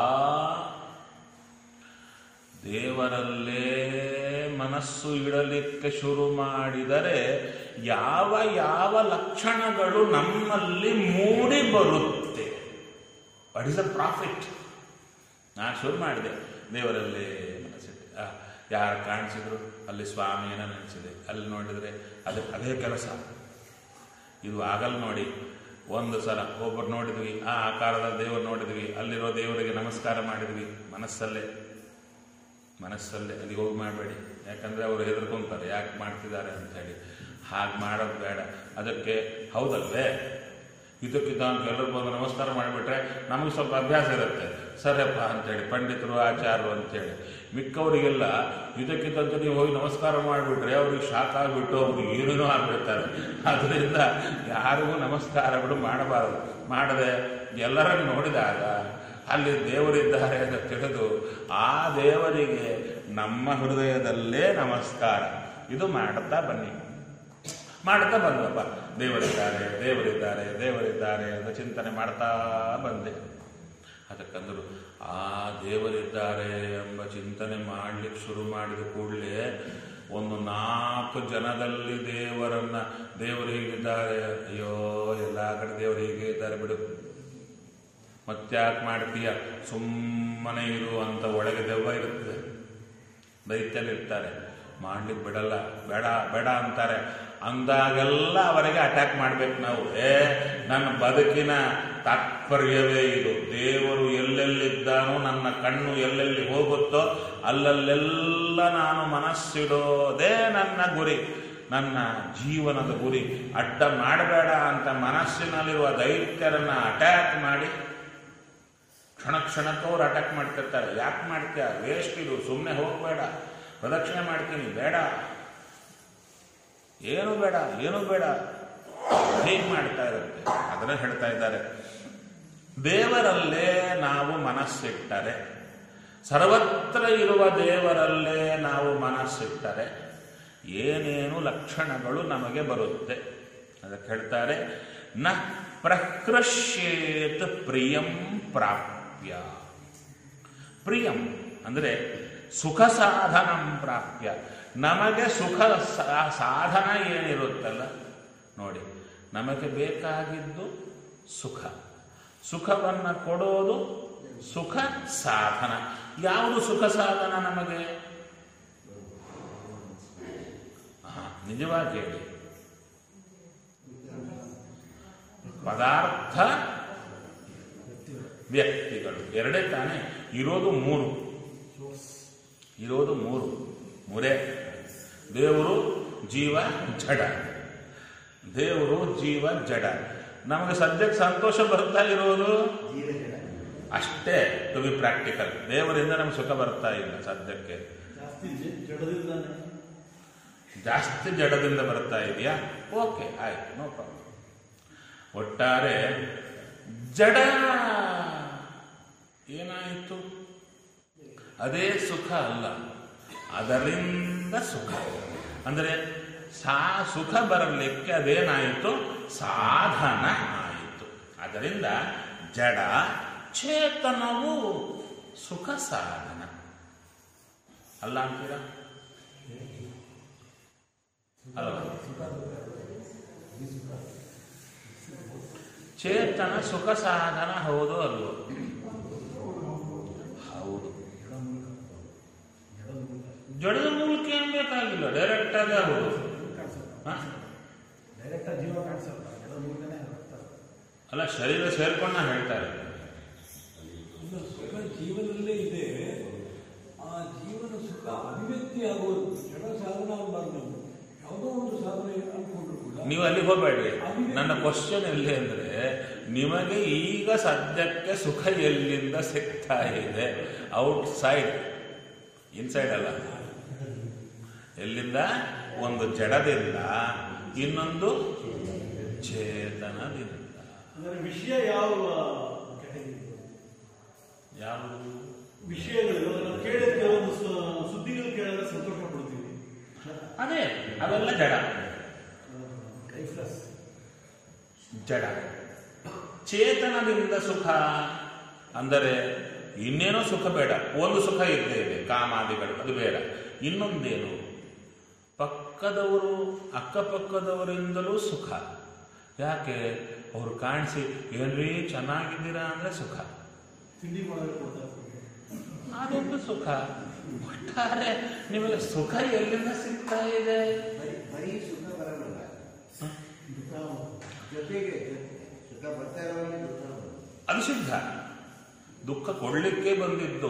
ದೇವರಲ್ಲೇ ಮನಸ್ಸು ಇಡಲಿಕ್ಕೆ ಶುರು ಮಾಡಿದರೆ ಯಾವ ಯಾವ ಲಕ್ಷಣಗಳು ನಮ್ಮಲ್ಲಿ ಮೂಡಿ ಬರುತ್ತೆ? What is the profit? ನಾನು ಶುರು ಮಾಡಿದೆ ದೇವರಲ್ಲೇ ಮನಸ್ಸಿಟ್ಟೆ, ಯಾರು ಕಾಣಿಸಿದ್ರು ಅಲ್ಲಿ ಸ್ವಾಮಿಯನ್ನ ನೆನೆಸಿದೆ, ಅಲ್ಲಿ ನೋಡಿದರೆ ಅದೇ ಕೆಲಸ. ಇದು ಆಗಲ್ಲ ನೋಡಿ. ಒಂದು ಸಲ ಒಬ್ಬರು ನೋಡಿದ್ವಿ, ಆ ಆಕಾರದ ದೇವರು ನೋಡಿದ್ವಿ, ಅಲ್ಲಿರೋ ದೇವರಿಗೆ ನಮಸ್ಕಾರ ಮಾಡಿದ್ವಿ, ಮನಸ್ಸಲ್ಲೇ ಅಲ್ಲಿಗೆ ಹೋಗಿ ಮಾಡಬೇಡಿ. ಯಾಕಂದರೆ ಅವರು ಹೆದರ್ಕೊಂತಾರೆ, ಯಾಕೆ ಮಾಡ್ತಿದ್ದಾರೆ ಅಂಥೇಳಿ. ಹಾಗೆ ಮಾಡೋದು ಬೇಡ. ಅದಕ್ಕೆ ಹೌದಲ್ವೇ, ಇದಕ್ಕಿದ್ದ ಅಂತ ಎಲ್ಲರೂ ಬಂದು ನಮಸ್ಕಾರ ಮಾಡಿಬಿಟ್ರೆ ನಮಗೆ ಸ್ವಲ್ಪ ಅಭ್ಯಾಸ ಇರುತ್ತೆ, ಸರಿಯಪ್ಪ ಅಂಥೇಳಿ, ಪಂಡಿತರು ಆಚಾರರು ಅಂಥೇಳಿ. ಮಿಕ್ಕವರಿಗೆಲ್ಲ ಇದಕ್ಕಿದ್ದಂತೆ ನೀವು ಹೋಗಿ ನಮಸ್ಕಾರ ಮಾಡಿಬಿಟ್ರೆ ಅವ್ರಿಗೆ ಶಾಕ್ ಆಗಿಬಿಟ್ಟು ಅವ್ರಿಗೆ ಏನೇನೋ ಆಗಿಬಿಡ್ತಾರೆ. ಅದರಿಂದ ಯಾರಿಗೂ ನಮಸ್ಕಾರಗಳು ಮಾಡಬಾರದು. ಮಾಡದೆ ಎಲ್ಲರನ್ನು ನೋಡಿದಾಗ ಅಲ್ಲಿ ದೇವರಿದ್ದಾರೆ ಅಂತ ತಿಳಿದು ಆ ದೇವರಿಗೆ ನಮ್ಮ ಹೃದಯದಲ್ಲೇ ನಮಸ್ಕಾರ ಇದು ಮಾಡುತ್ತಾ ಬನ್ನಿ. ಮಾಡ್ತಾ ಬಂದಪ್ಪ, ದೇವರಿದ್ದಾರೆ ಅಂತ ಚಿಂತನೆ ಮಾಡ್ತಾ ಬಂದೆ. ಅದಕ್ಕಂದ್ರು ಆ ದೇವರಿದ್ದಾರೆ ಎಂಬ ಚಿಂತನೆ ಮಾಡಲಿಕ್ಕೆ ಶುರು ಮಾಡಿದ ಕೂಡಲೇ ಒಂದು 4 ಜನದಲ್ಲಿ ದೇವರು ಹೀಗಿದ್ದಾರೆ, ಅಯ್ಯೋ ಎಲ್ಲ ಕಡೆ ದೇವರು ಹೀಗೆ ಇದ್ದಾರೆ ಬಿಡು, ಮತ್ತ್ಯಾಕೆ ಮಾಡ್ತೀಯ, ಸುಮ್ಮನೆ ಇರು ಅಂತ ಒಳಗೆ ದೆವ್ವ ಇರುತ್ತದೆ. ದೈತ್ಯಲ್ಲಿರ್ತಾರೆ, ಮಾಡ್ಲಿಕ್ಕೆ ಬಿಡಲ್ಲ, ಬೇಡ ಅಂತಾರೆ. ಅಂದಾಗೆಲ್ಲ ಅವರಿಗೆ ಅಟ್ಯಾಕ್ ಮಾಡ್ಬೇಕು ನಾವು. ನನ್ನ ಬದುಕಿನ ತಾತ್ಪರ್ಯವೇ ಇದು. ದೇವರು ಎಲ್ಲೆಲ್ಲಿದ್ದಾನೋ, ನನ್ನ ಕಣ್ಣು ಎಲ್ಲೆಲ್ಲಿ ಹೋಗುತ್ತೋ ಅಲ್ಲಲ್ಲೆಲ್ಲ ನಾನು ಮನಸ್ಸಿಡೋದೇ ನನ್ನ ಗುರಿ, ನನ್ನ ಜೀವನದ ಗುರಿ. ಅಡ್ಡ ಮಾಡಬೇಡ ಅಂತ ಮನಸ್ಸಿನಲ್ಲಿರುವ ದೈತ್ಯರನ್ನ ಅಟ್ಯಾಕ್ ಮಾಡಿ ಕ್ಷಣಕ್ಕವ್ರು ಅಟ್ಯಾಕ್ ಮಾಡ್ತಿರ್ತಾರೆ. ಯಾಕೆ ಮಾಡ್ತೀಯ, ವೇಸ್ಟ್ ಇದು, ಸುಮ್ಮನೆ ಹೋಗಬೇಡ, ಪ್ರದಕ್ಷಿಣೆ ಮಾಡ್ತೀನಿ, ಬೇಡ, ಏನು ಬೇಡ ಹೀಗೆ ಮಾಡ್ತಾ ಇರುತ್ತೆ. ಅದನ್ನ ಹೇಳ್ತಾ ಇದ್ದಾರೆ, ದೇವರಲ್ಲೇ ನಾವು ಮನಸ್ಸಿಟ್ಟರೆ, ಸರ್ವತ್ರ ಇರುವ ದೇವರಲ್ಲೇ ನಾವು ಮನಸ್ಸಿಟ್ಟರೆ ಏನೇನು ಲಕ್ಷಣಗಳು ನಮಗೆ ಬರುತ್ತೆ. ಅದಕ್ಕೆ ಹೇಳ್ತಾರೆ, ನ ಪ್ರಕೃಷ್ಯೇತ್ ಪ್ರಿಯಂ ಪ್ರಾಪ್ಯ. ಪ್ರಿಯಂ ಅಂದರೆ ಸುಖ ಸಾಧನಂ ಪ್ರಾಪ್ಯ. ನಮಗೆ ಸುಖ ಸಾಧನ ಏನಿರುತ್ತಲ್ಲ ನೋಡಿ, ನಮಗೆ ಬೇಕಾಗಿದ್ದು ಸುಖವನ್ನು ಕೊಡೋದು ಸುಖ ಸಾಧನ. ಯಾವುದು ಸುಖ ಸಾಧನ ನಮಗೆ? ನಿಜವಾಗಿ ಹೇಳಿ, ಪದಾರ್ಥ ವ್ಯಕ್ತಿಗಳು ಎರಡೇ ತಾನೇ ಇರೋದು. ಮೂರೇ. ದೇವರು ಜೀವ ಜಡ. ನಮಗೆ ಸದ್ಯಕ್ಕೆ ಸಂತೋಷ ಬರ್ತಾ ಇರೋದು ಅಷ್ಟೇ. ಟು ಬಿ ಪ್ರಾಕ್ಟಿಕಲ್, ದೇವರಿಂದ ನಮ್ಗೆ ಸುಖ ಬರ್ತಾ ಇಲ್ಲ ಸದ್ಯಕ್ಕೆ. ಜಾಸ್ತಿ ಜಡದಿಂದ ಬರ್ತಾ ಇದೆಯಾ? ಓಕೆ, ಆಯ್ತು, ನೋ ಪ್ರಾಬ್ಲಮ್. ಒಟ್ಟಾರೆ ಜಡ ಏನಾಯಿತು? ಅದೇ ಸುಖ ಅಲ್ಲ, ಅದರಿಂದ ಸುಖ. ಅಂದರೆ ಸುಖ ಬರಲಿಕ್ಕೆ ಅದೇನಾಯಿತು? ಸಾಧನ ಆಯಿತು. ಅದರಿಂದ ಜಡ ಚೇತನವು ಸುಖ ಸಾಧನ ಅಲ್ಲ ಅಂತೀರಾ? ಅಲ್ಲ, ಚೇತನ ಸುಖ ಸಾಧನ ಹೌದು ಅಲ್ವೋ? ಹೌದು. ಜಡದ ಮೂಲಕ ಏನ್ ಬೇಕಾಗಿಲ್ಲ, ಡೈರೆಕ್ಟ್ ಆಗಿ ಹೌದು. ಅಲ್ಲ, ಶರೀರ ಸೇರ್ಕೊಂಡ ಹೇಳ್ತಾರೆ. ಸುಖ ಜೀವನದಲ್ಲೇ ಇದೆ. ಆ ಜೀವನ ಸುಖ ಅಭಿವ್ಯಕ್ತಿ ಆಗೋದು ಜಡ ಸಾಧನ ಆಗಬಾರ್ದು. ಯಾವುದೋ ಒಂದು ಸಾಧನೆ ಅನ್ಕೊಂಡ್ರು ಕೂಡ ನೀವು ಅಲ್ಲಿ ಹೋಗಬೇಡ್ರಿ. ನನ್ನ ಕ್ವಶನ್ ಎಲ್ಲಿ ಅಂದ್ರೆ, ನಿಮಗೆ ಈಗ ಸದ್ಯಕ್ಕೆ ಸುಖ ಎಲ್ಲಿಂದ ಸಿಗ್ತಾ ಇದೆ? ಔಟ್ ಸೈಡ್, ಇನ್ಸೈಡ್ ಅಲ್ಲ. ಎಲ್ಲಿಂದ? ಒಂದು ಜಡದಿಂದ, ಇನ್ನೊಂದು ಚೇತನದಿಂದ. ವಿಷಯ ಯಾವುದು? ವಿಷಯಗಳು ನಾವು ಕೇಳಿದ್ರೆ ಒಂದು ಸುದ್ದಿಗಳು ಕೇಳಿದ್ರೆ ಸಂತೋಷ ಪಡ್ತೀವಿ. ಅದೇ, ಅವೆಲ್ಲ ಜಡ. ಜಡ. ಚೇತನದಿಂದ ಸುಖ ಅಂದರೆ ಇನ್ನೇನೋ ಸುಖ ಬೇಡ. ಒಂದು ಸುಖ ಇದ್ದೇ ಇದೆ, ಕಾಮಾದಿಗಳು, ಅದು ಬೇಡ. ಇನ್ನೊಂದೇನು? ಪಕ್ಕದವರು, ಅಕ್ಕಪಕ್ಕದವರಿಂದಲೂ ಸುಖ. ಯಾಕೆ? ಅವರು ಕಾಣಿಸಿ ಏನ್ರೀ ಚೆನ್ನಾಗಿದ್ದೀರಾ ಅಂದ್ರೆ ಸುಖ. ತಿಂಡಿ ಮಾಡೋದು ಅದೊಂದು ಸುಖ. ಒಟ್ಟಾರೆ ನಿಮಗೆ ಸುಖ ಎಲ್ಲಿಂದ ಸಿಗ್ತಾ ಇದೆ? ಬರೀ ಸುಖ ಬರಲ್ಲ, ಜೊತೆಗೆ ಸುಖ ಬರ್ತಾ ಇರೋರಿಗೆ ದುಃಖ ಬರಲ್ಲ. ಅದು ಸಿದ್ಧ. ದುಃಖ ಕೊಡ್ಲಿಕ್ಕೆ ಬಂದಿದ್ದು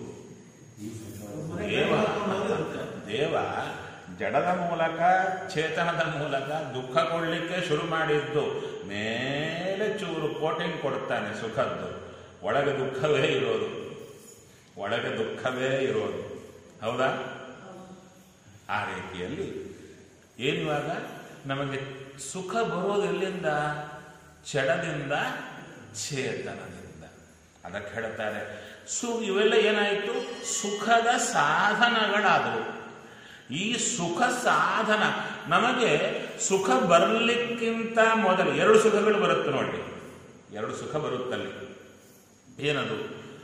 ದೇವ ಜಡದ ಮೂಲಕ, ಚೇತನದ ಮೂಲಕ ದುಃಖ ಕೊಡ್ಲಿಕ್ಕೆ ಶುರು ಮಾಡಿದ್ದು. ಮೇಲೆ ಚೂರು ಕೋಟಿಂಗ್ ಕೊಡ್ತಾನೆ ಸುಖದ್ದು. ಒಳಗೆ ದುಃಖವೇ ಇರೋದು, ಒಳಗೆ ದುಃಖವೇ ಇರೋದು. ಹೌದಾ? ಆ ರೀತಿಯಲ್ಲಿ ಏನಿವಾಗ ನಮಗೆ ಸುಖ ಬರೋದು ಎಲ್ಲಿಂದ? ಜಡದಿಂದ, ಚೇತನದಿಂದ. ಅದಕ್ಕೆ ಹೇಳ್ತಾರೆ ಇವೆಲ್ಲ ಏನಾಯಿತು? ಸುಖದ ಸಾಧನಗಳಾದವು. ಈ ಸುಖ ಸಾಧನ ನಮಗೆ ಸುಖ ಬರಲಿಕ್ಕಿಂತ ಮೊದಲು ಎರಡು ಸುಖಗಳು ಬರುತ್ತೆ ನೋಡಿ. ಎರಡು ಸುಖ ಬರುತ್ತಲ್ಲಿ. ಏನದು?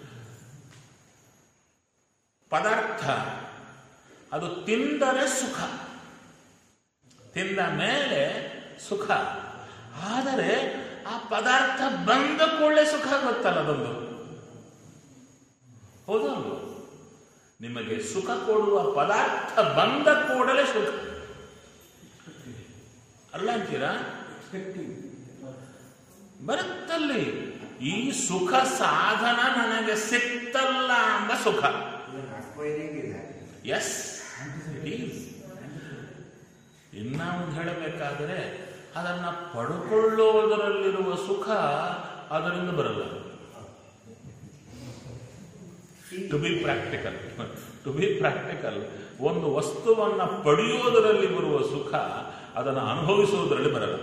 ಪದಾರ್ಥ, ಅದು ತಿಂದರೆ ಸುಖ, ತಿಂದ ಮೇಲೆ ಸುಖ. ಆದರೆ ಆ ಪದಾರ್ಥ ಬಂದ ಕೂಡಲೇ ಸುಖ ಗೊತ್ತಲ್ಲ, ಅದೊಂದು. ಹೌದಲ್ವ? ನಿಮಗೆ ಸುಖ ಕೊಡುವ ಪದಾರ್ಥ ಬಂದ ಕೂಡಲೇ ಸುಖ ಅಲ್ಲ ಅಂತೀರಾ? ಬರುತ್ತಲ್ಲಿ. ಈ ಸುಖ ಸಾಧನ ನನಗೆ ಸಿಕ್ತಲ್ಲ ಎಂಬ ಸುಖ. ಎಸ್, ಇನ್ನ ಒಂದು ಹೇಳಬೇಕಾದರೆ ಅದನ್ನ ಪಡ್ಕೊಳ್ಳೋದರಲ್ಲಿರುವ ಸುಖ ಅದರಿಂದ ಬರಲ್ಲ. ಟು ಬಿ ಪ್ರಾಕ್ಟಿಕಲ್, ಒಂದು ವಸ್ತುವನ್ನ ಪಡೆಯೋದರಲ್ಲಿ ಬರುವ ಸುಖ ಅದನ್ನು ಅನುಭವಿಸುವುದರಲ್ಲಿ ಬರಲ್ಲ.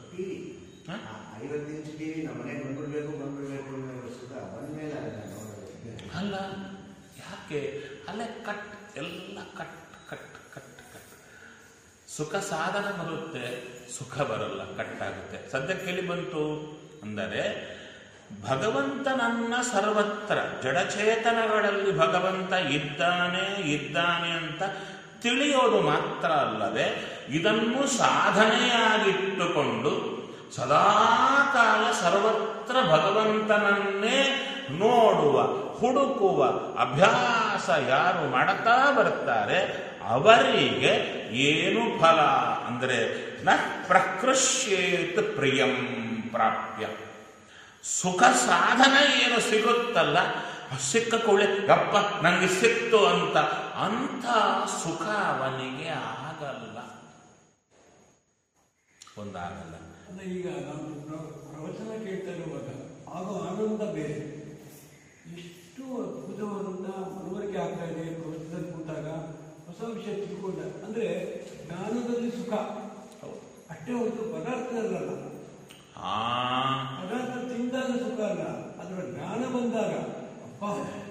ಅಲ್ಲ, ಯಾಕೆ? ಅಲ್ಲೇ ಎಲ್ಲ ಕಟ್. ಸುಖ ಸಾಧನ ಬರುತ್ತೆ, ಸುಖ ಬರಲ್ಲ, ಕಟ್ಟಾಗುತ್ತೆ. ಸದ್ಯಕ್ಕೆ ಎಲ್ಲಿ ಬಂತು ಅಂದರೆ, ಭಗವಂತನನ್ನ ಸರ್ವತ್ರ ಜಡಚೇತನಗಳಲ್ಲಿ ಭಗವಂತ ಇದ್ದಾನೆ ಅಂತ ತಿಳಿಯೋದು ಮಾತ್ರ ಅಲ್ಲದೆ, ಇದನ್ನು ಸಾಧನೆಯಾಗಿಟ್ಟುಕೊಂಡು ಸದಾಕಾಲ ಸರ್ವತ್ರ ಭಗವಂತನನ್ನೇ ನೋಡುವ, ಹುಡುಕುವ ಅಭ್ಯಾಸ ಯಾರು ಮಾಡುತ್ತಾ ಬರ್ತಾರೆ ಅವರಿಗೆ ಏನು ಫಲ ಅಂದರೆ, ನ ಪ್ರಕೃಷ್ಯೇತ್ ಪ್ರಿಯಂ ಪ್ರಾಪ್ಯ. ಸುಖ ಸಾಧನ ಏನು ಸಿಗುತ್ತಲ್ಲ, ಸಿಕ್ಕ ಕೂಡಲೇ ಗಪ್ಪ ನನಗೆ ಸಿಕ್ತು ಅಂತ ಸುಖ ಅವನಿಗೆ ಆಗಲ್ಲ, ಒಂದಾಗಲ್ಲ. ಈಗ ನಾವು ಪ್ರವಚನ ಕೇಳ್ತಾ ಇರುವಾಗ ಆಗೋ ಆನಂದ ಬೇರೆ. ಎಷ್ಟು ಅದ್ಭುತವಾದಂತಹ ಮನವರಿಕೆ ಆಗ್ತಾ ಇದೆ ಪ್ರವಚನದಲ್ಲಿ ಕೂತಾಗ. ಹೊಸ ವಿಷಯ ತಿಳ್ಕೊಂಡ ಅಂದ್ರೆ ಜ್ಞಾನದ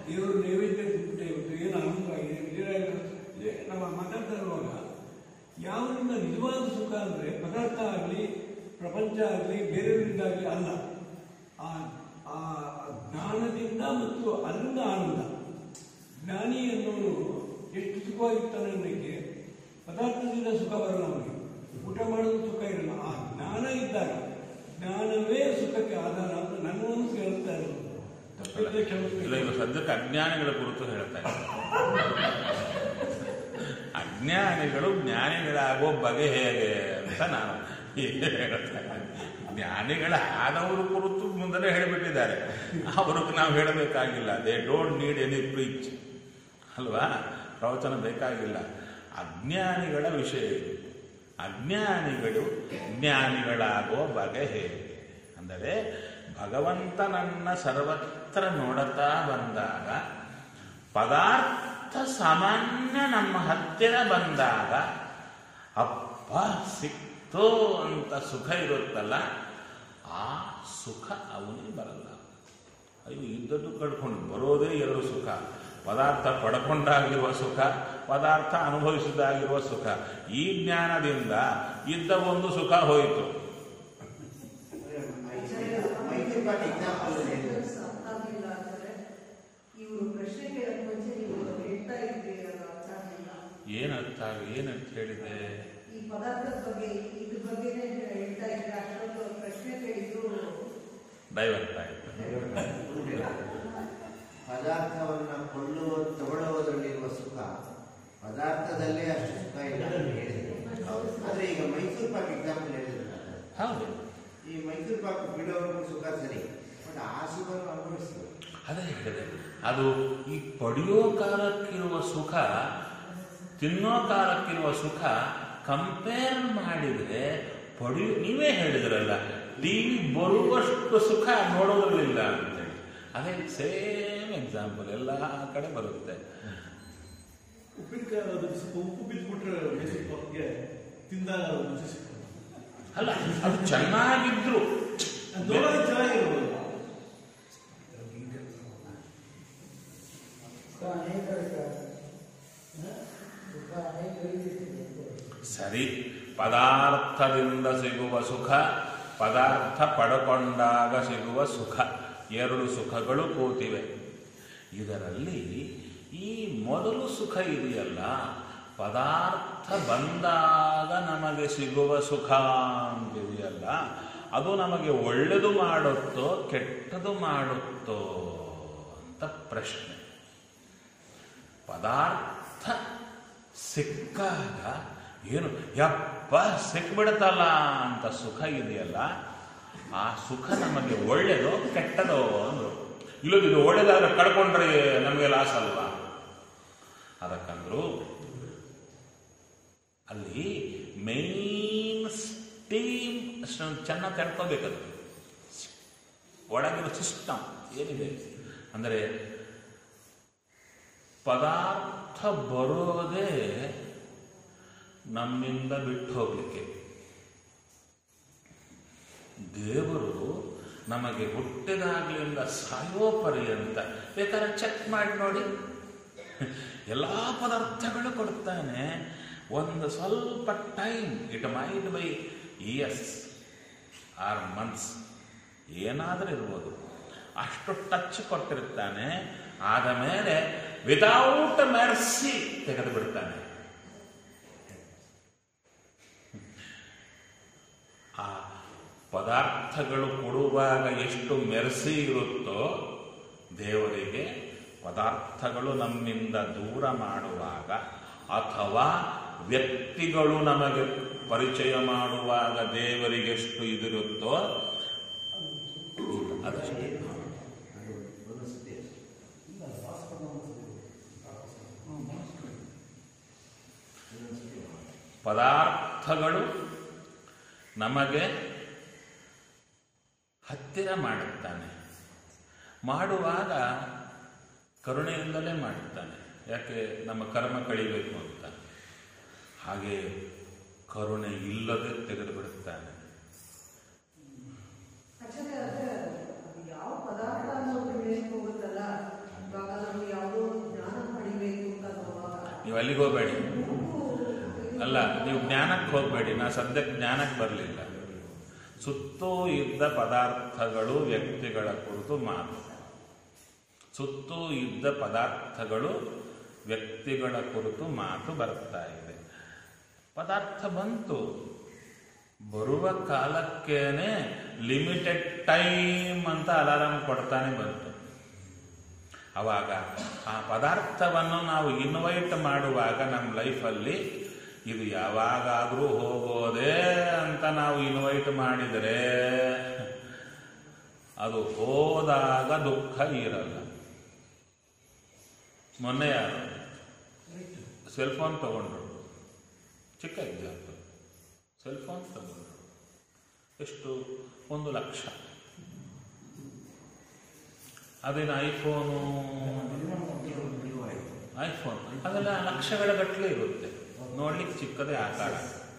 ದೇವರು ನೈವೇದ್ಯ ತಿಂಬಿಟ್ಟೆ ಇವತ್ತು ಏನು ಆನಂದವಾಗಿದೆ ನಮ್ಮ ಮಾತಾಡ್ತಾ ಇರುವಾಗ ಯಾವರಿಂದ ನಿಜವಾದ ಸುಖ ಅಂದರೆ ಪದಾರ್ಥ ಆಗಲಿ ಪ್ರಪಂಚ ಆಗಲಿ ಬೇರೆಯವರಿಂದಾಗಲಿ ಅಲ್ಲ, ಆ ಜ್ಞಾನದಿಂದ ಮತ್ತು ಅಲ್ಲಿಂದ ಆನಂದ. ಜ್ಞಾನಿ ಅನ್ನೋನು ಎಷ್ಟು ಸುಖವಾಗಿರ್ತಾನೆ ಅನ್ನೋಕ್ಕೆ ಪದಾರ್ಥದಿಂದ ಸುಖ ಬರಲ್ಲ, ಅವನಿಗೆ ಊಟ ಮಾಡೋದು ಸುಖ ಇರಲ್ಲ. ಆ ಜ್ಞಾನ ಇದ್ದಾಗ ಜ್ಞಾನವೇ ಸುಖಕ್ಕೆ ಆಧಾರ ಅಂತ ನನ್ನ ಮನಸ್ಸು ಹೇಳ್ತಾ ಇರೋದು. ಇಲ್ಲ, ಇದು ಸದ್ಯಕ್ಕೆ ಅಜ್ಞಾನಿಗಳ ಕುರಿತು ಹೇಳ್ತಾ ಇದ್ದಾರೆ. ಅಜ್ಞಾನಿಗಳು ಜ್ಞಾನಿಗಳಾಗೋ ಬಗೆ ಹೇಗೆ ಅಂತ ನಾನು ಹೀಗೆ ಹೇಳ್ತಾ ಇದ್ದೇನೆ. ಜ್ಞಾನಿಗಳಾದವರು ಕುರಿತು ಮುಂದೆ ಹೇಳಿಬಿಟ್ಟಿದ್ದಾರೆ, ಅವ್ರಿಗೆ ನಾವು ಹೇಳಬೇಕಾಗಿಲ್ಲ. They don't need any preach ಅಲ್ವಾ, ಪ್ರವಚನ ಬೇಕಾಗಿಲ್ಲ. ಅಜ್ಞಾನಿಗಳ ವಿಷಯ ಇದು. ಅಜ್ಞಾನಿಗಳು ಜ್ಞಾನಿಗಳಾಗೋ ಬಗೆ ಹೇಗೆ ಅಂದರೆ, ಭಗವಂತನನ್ನ ಸರ್ವತ್ರ ನೋಡುತ್ತಾ ಬಂದಾಗ, ಪದಾರ್ಥ ಸಾಮಾನ್ಯ ನಮ್ಮ ಹತ್ತಿರ ಬಂದಾಗ ಅಪ್ಪ ಸಿಕ್ತೋ ಅಂತ ಸುಖ ಇರುತ್ತಲ್ಲ, ಆ ಸುಖ ಅವನಿಗೆ ಬರಲ್ಲ. ಅಯ್ಯೋ, ಇದ್ದದ್ದು ಕಳ್ಕೊಂಡು ಬರೋದೇ ಎರಡು ಸುಖ: ಪದಾರ್ಥ ಪಡ್ಕೊಂಡಾಗಿರುವ ಸುಖ, ಪದಾರ್ಥ ಅನುಭವಿಸಿದಾಗಿರುವ ಸುಖ. ಈ ಜ್ಞಾನದಿಂದ ಇದ್ದ ಒಂದು ಸುಖ ಹೋಯಿತು. ಏನಂತ ಹೇಳಿದೆ? ಈ ಪದಾರ್ಥದ ಬಗ್ಗೆ ಇದ್ರ ಬಗ್ಗೆನೇ ಹೇಳ್ತಾ ಇದ್ರೆ ಅಷ್ಟೊಂದು ಪ್ರಶ್ನೆ ಕೇಳಿದ್ರು ಡೈವರ್ಟ್ ಆಯಿತು. ಪದಾರ್ಥವನ್ನ ತಗೊಳ್ಳುವುದರಲ್ಲಿರುವ ಸುಖ ಪದಾರ್ಥದಲ್ಲೇ ಅಷ್ಟು ಸುಖ ಇಲ್ಲ ಅಂತ ಹೇಳಿದ್ರು. ಆದ್ರೆ ಈಗ ಮೈಸೂರು ಪಾಕ್ ಎಕ್ಸಾಂಪಲ್ ಹೇಳಿದ್ರು. ಹೌದು, ಈ ಮೈಸೂರು ಪಾಕ್ ಬಿಡೋರ್ಗೂ ಸುಖ ಸರಿ, ಬಟ್ ಆ ಸುಖವನ್ನು ಅನುಭವಿಸ್ತದೆ. ಅದೇ ಹೇಳಿದೆ, ಅದು ಈ ಪಡೆಯೋ ಕಾಲಕ್ಕಿರುವ ಸುಖ, ತಿನ್ನೋ ಕಾಲಕ್ಕಿರುವ ಸುಖ ಕಂಪೇರ್ ಮಾಡಿದರೆ ನೀವೇ ಹೇಳಿದ್ರಲ್ಲ, ಟಿವಿ ಬರುವಷ್ಟು ಸುಖ ನೋಡೋದ್ರಲ್ಲಿಲ್ಲ ಅಂತೇಳಿ. ಅದೇ ಸೇಮ್ ಎಕ್ಸಾಂಪಲ್ ಎಲ್ಲ ಕಡೆ ಬರುತ್ತೆ. ಉಪ್ಪಿನಕಾಯಿ ಉಪ್ಪು ಬಿದ್ದುಬಿಟ್ರೆ ಮೈಸೂರು ಪಾಕ್ಗೆ ತಿಂದಾಗ ರುಚಿ ಸಿಗ್ತದೆ. ಅಲ್ಲ, ಅದು ಚೆನ್ನಾಗಿದ್ರು ನೋಡೋದು ಚೆನ್ನಾಗಿರ್ಬೋದು. ಸರಿ, ಪದಾರ್ಥದಿಂದ ಸಿಗುವ ಸುಖ, ಪದಾರ್ಥ ಪಡ್ಕೊಂಡಾಗ ಸಿಗುವ ಸುಖ, ಎರಡು ಸುಖಗಳು ಕೂತಿವೆ. ಇದರಲ್ಲಿ ಈ ಮೊದಲು ಸುಖ ಇದೆಯಲ್ಲ, ಪದಾರ್ಥ ಬಂದಾಗ ನಮಗೆ ಸಿಗುವ ಸುಖ ಅಂತಿದೆಯಲ್ಲ, ಅದು ನಮಗೆ ಒಳ್ಳೆಯದು ಮಾಡುತ್ತೋ ಕೆಟ್ಟದು ಮಾಡುತ್ತೋ ಅಂತ ಪ್ರಶ್ನೆ. ಪದಾರ್ಥ ಸಿಕ್ಕಾಗ ಏನು ಯಪ್ಪ ಸಿಕ್ಬಿಡುತ್ತಲ್ಲ ಅಂತ ಸುಖ ಇದೆಯಲ್ಲ, ಆ ಸುಖ ನಮಗೆ ಒಳ್ಳೆಯದೋ ಕೆಟ್ಟದೋ ಅಂದರು. ಇಲ್ಲದಿದ್ದು ಒಳ್ಳೆದಾದ್ರೆ ಕಳ್ಕೊಂಡ್ರೆ ನಮಗೆ ಲಾಸ್ ಅಲ್ವಾ? ಅದಕ್ಕಂದ್ರು ಅಲ್ಲಿ ಮೇನ್ ಸ್ಟೀಮ್ ಚೆನ್ನಾಗಿ ತಡ್ಕೋಬೇಕದು. ಒಳಗಿರೋ ಸಿಸ್ಟಮ್ ಏನಿದೆ ಅಂದರೆ, ಪದಾರ್ಥ ಬರೋದೇ ನಮ್ಮಿಂದ ಬಿಟ್ಟು ಹೋಗ್ಲಿಕ್ಕೆ. ದೇವರು ನಮಗೆ ಹುಟ್ಟಿದಾಗ್ಲಿಂದ ಸಾಯೋ ಪರ್ಯಂತ ಬೇಕಾದ್ರೆ ಚೆಕ್ ಮಾಡಿ ನೋಡಿ, ಎಲ್ಲ ಪದಾರ್ಥಗಳು ಕೊಡ್ತಾನೆ. ಒಂದು ಸ್ವಲ್ಪ time, it might be years or months, ಏನಾದರೂ ಇರ್ಬೋದು, ಅಷ್ಟು ಟಚ್ ಕೊಟ್ಟಿರ್ತಾನೆ. ಆದ ಮೇಲೆ ವಿತೌಟ್ ಮೆರ್ಸಿ ತೆಗೆದು ಬಿಡ್ತಾನೆ. ಆ ಪದಾರ್ಥಗಳು ಕೊಡುವಾಗ ಎಷ್ಟು ಮೆರ್ಸಿ ಇರುತ್ತೋ ದೇವರಿಗೆ, ಪದಾರ್ಥಗಳು ನಮ್ಮಿಂದ ದೂರ ಮಾಡುವಾಗ ಅಥವಾ ವ್ಯಕ್ತಿಗಳು ನಮಗೆ ಪರಿಚಯ ಮಾಡುವಾಗ ದೇವರಿಗೆಷ್ಟು ಇದಿರುತ್ತೋ ಅದಷ್ಟೇ. ಪದಾರ್ಥಗಳು ನಮಗೆ ಹತ್ತಿರ ಮಾಡುತ್ತಾನೆ. ಮಾಡುವಾಗ ಕರುಣೆಯಿಂದಲೇ ಮಾಡುತ್ತಾನೆ. ಯಾಕೆ? ನಮ್ಮ ಕರ್ಮ ಕಳಿಬೇಕು ಅಂತ. ಹಾಗೆ ಕರುಣೆ ಇಲ್ಲದೆ ತೆಗೆದು ಬಿಡುತ್ತಾನೆ. ಯಾವ ಪದಾರ್ಥ ಅನ್ನೋದು ಹೋಗುತ್ತಲ್ಲ, ಇವಾಗ ನಮಗೆ ಅಲ್ಲಿಗೆ ಹೋಗಬೇಡಿ. ಅಲ್ಲ, ನೀವು ಜ್ಞಾನಕ್ಕೆ ಹೋಗಬೇಡಿ. ನಾ ಸದ್ಯಕ್ಕೆ ಜ್ಞಾನಕ್ಕೆ ಬರಲಿಲ್ಲ. ಸುತ್ತೂ ಇದ್ದ ಪದಾರ್ಥಗಳು ವ್ಯಕ್ತಿಗಳ ಕುರಿತು ಮಾತು. ಸುತ್ತೂ ಇದ್ದ ಪದಾರ್ಥಗಳು ವ್ಯಕ್ತಿಗಳ ಕುರಿತು ಮಾತು ಬರ್ತಾ ಇದೆ. ಪದಾರ್ಥ ಬಂತು, ಬರುವ ಕಾಲಕ್ಕೇನೆ ಲಿಮಿಟೆಡ್ ಟೈಮ್ ಅಂತ ಅಲಾರಾಮ್ ಕೊಡ್ತಾನೆ ಬಂತು. ಆವಾಗ ಆ ಪದಾರ್ಥವನ್ನು ನಾವು ಇನ್ವೈಟ್ ಮಾಡುವಾಗ ನಮ್ಮ ಲೈಫಲ್ಲಿ ಇದು ಯಾವಾಗಾದರೂ ಹೋಗೋದೇ ಅಂತ ನಾವು ಇನ್ವೈಟ್ ಮಾಡಿದರೆ ಅದು ಹೋದಾಗ ದುಃಖ ಇರಲ್ಲ. ಮೊನ್ನೆ ಯಾರು ಸೆಲ್ಫೋನ್ ತಗೊಂಡ್ರು, ಚಿಕ್ಕ ಎಕ್ಸಾಂಪಲ್, ಸೆಲ್ಫೋನ್ ತಗೊಂಡ್ರು. ಎಷ್ಟು? 1 ಲಕ್ಷ. ಅದೇನು ಐಫೋನ್ ಅದೆಲ್ಲ ಲಕ್ಷಗಳ ಗಟ್ಟಲೆ ಇರುತ್ತೆ. ನೋಡ್ಲಿಕ್ಕೆ ಚಿಕ್ಕದೇ ಆಕಾರ.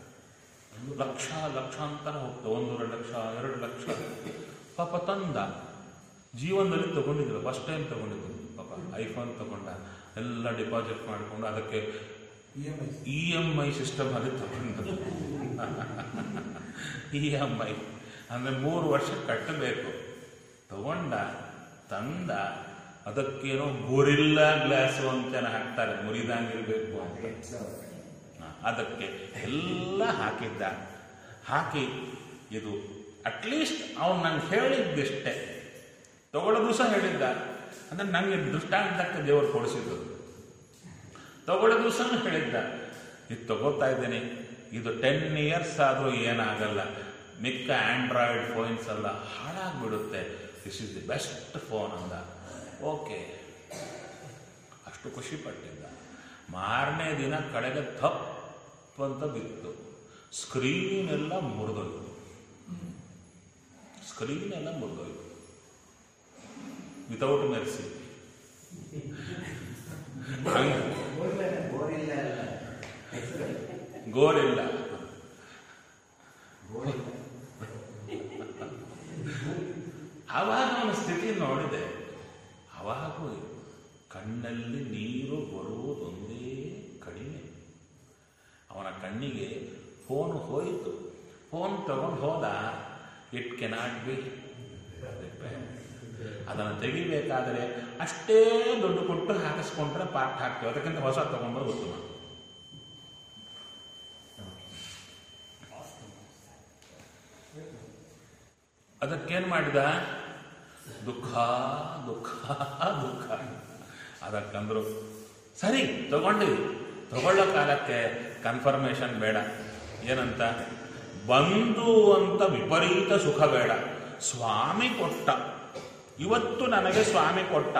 ಲಕ್ಷಾಂತರ ಹೋಗ್ತವೆ. 1 ಲಕ್ಷ 2 ಲಕ್ಷ. ಪಾಪ ತಂದ, ಜೀವನದಲ್ಲಿ ತಗೊಂಡಿದ್ರು, ಫಸ್ಟ್ ಟೈಮ್ ತಗೊಂಡಿದ್ರು. ಪಾಪ ಐಫೋನ್ ತಗೊಂಡ, ಎಲ್ಲ ಡಿಪಾಸಿಟ್ ಮಾಡಿಕೊಂಡು ಅದಕ್ಕೆ EMI ಸಿಸ್ಟಮ್ ಅಲ್ಲಿ ತಗೊಂಡು EMI ಅಂದರೆ 3 ವರ್ಷ ಕಟ್ಟಬೇಕು. ತಗೊಂಡ, ತಂದ, ಅದಕ್ಕೇನೋ ಗೋರಿಲ್ಲಾ ಗ್ಲಾಸು ಅಂತ ಹಾಕ್ತಾರೆ, ಮುರಿದಂಗಿರ್ಬೇಕು ಅಂತ. ಅದಕ್ಕೆ ಎಲ್ಲ ಹಾಕಿದ್ದ. ಹಾಕಿ ಇದು ಅಟ್ಲೀಸ್ಟ್ ಅವನು ನಂಗೆ ಹೇಳಿದ್ದಿಷ್ಟೇ, ತಗೊಳ್ಳೋದು ಸಹ ಹೇಳಿದ್ದ. ಅಂದರೆ ನನಗೆ ದೃಷ್ಟಾಂತಕ್ಕೆ ದೇವರು ಕೊಡಿಸಿದ್ದು. ತಗೊಳ್ಳೋದು ಸಹ ಹೇಳಿದ್ದ, ಇದು ತಗೋತಾ ಇದ್ದೀನಿ, ಇದು 10 years ಆದರೂ ಏನಾಗಲ್ಲ, ಮಿಕ್ಕ ಆಂಡ್ರಾಯ್ಡ್ ಫೋನ್ಸ್ ಎಲ್ಲ ಹಾಳಾಗ್ಬಿಡುತ್ತೆ, this is the best phone ಅಂದ. ಓಕೆ, ಅಷ್ಟು ಖುಷಿ ಪಟ್ಟಿದ್ದ. ಮಾರನೇ ದಿನ ಕಡೆಗೆ ತಪ್ಪಂತ ಬಿತ್ತು. ಸ್ಕ್ರೀನ್ ಎಲ್ಲ ಮುರಿದೋಯ್ತು. Without mercy. ಗೋರಿಲ್ಲ. ಆವಾಗ ಅವನ ಸ್ಥಿತಿ ನೋಡಿದೆ. ಅವಾಗೂ ಕಣ್ಣಲ್ಲಿ ನೀರು ಬರುವುದೊಂದೇ ಕಡಿಮೆ. ಅವನ ಕಣ್ಣಿಗೆ ಫೋನ್ ಹೋಯಿತು. ಫೋನ್ ತಗೊಂಡು ಹೋದ. It cannot be repaired. ಅದನ್ನು ತೆಗಿಬೇಕಾದರೆ ಅಷ್ಟೇ ದುಡ್ಡು ಕೊಟ್ಟು ಹಾಕಿಸ್ಕೊಂಡ್ರೆ ಪಾರ್ಟ್ ಹಾಕ್ತೇವೆ. ಅದಕ್ಕಿಂತ ಹೊಸ ತಗೊಂಡ್ರೆ ಉತ್ತಮ. ಅದಕ್ಕೇನು ಮಾಡಿದ? ದುಃಖ ದುಃಖ ದುಃಖ. ಅದಕ್ಕಂದ್ರು ಸರಿ ತಗೊಂಡಿವಿ, ತಗೊಳ್ಳೋ ಕಾಲಕ್ಕೆ ಕನ್ಫರ್ಮೇಷನ್ ಬೇಡ. ಏನಂತ? ಬಂದು ಅಂತ ವಿಪರೀತ ಸುಖ ಬೇಡ. ಸ್ವಾಮಿ ಕೊಟ್ಟ, ಇವತ್ತು ನನಗೆ ಸ್ವಾಮಿ ಕೊಟ್ಟ,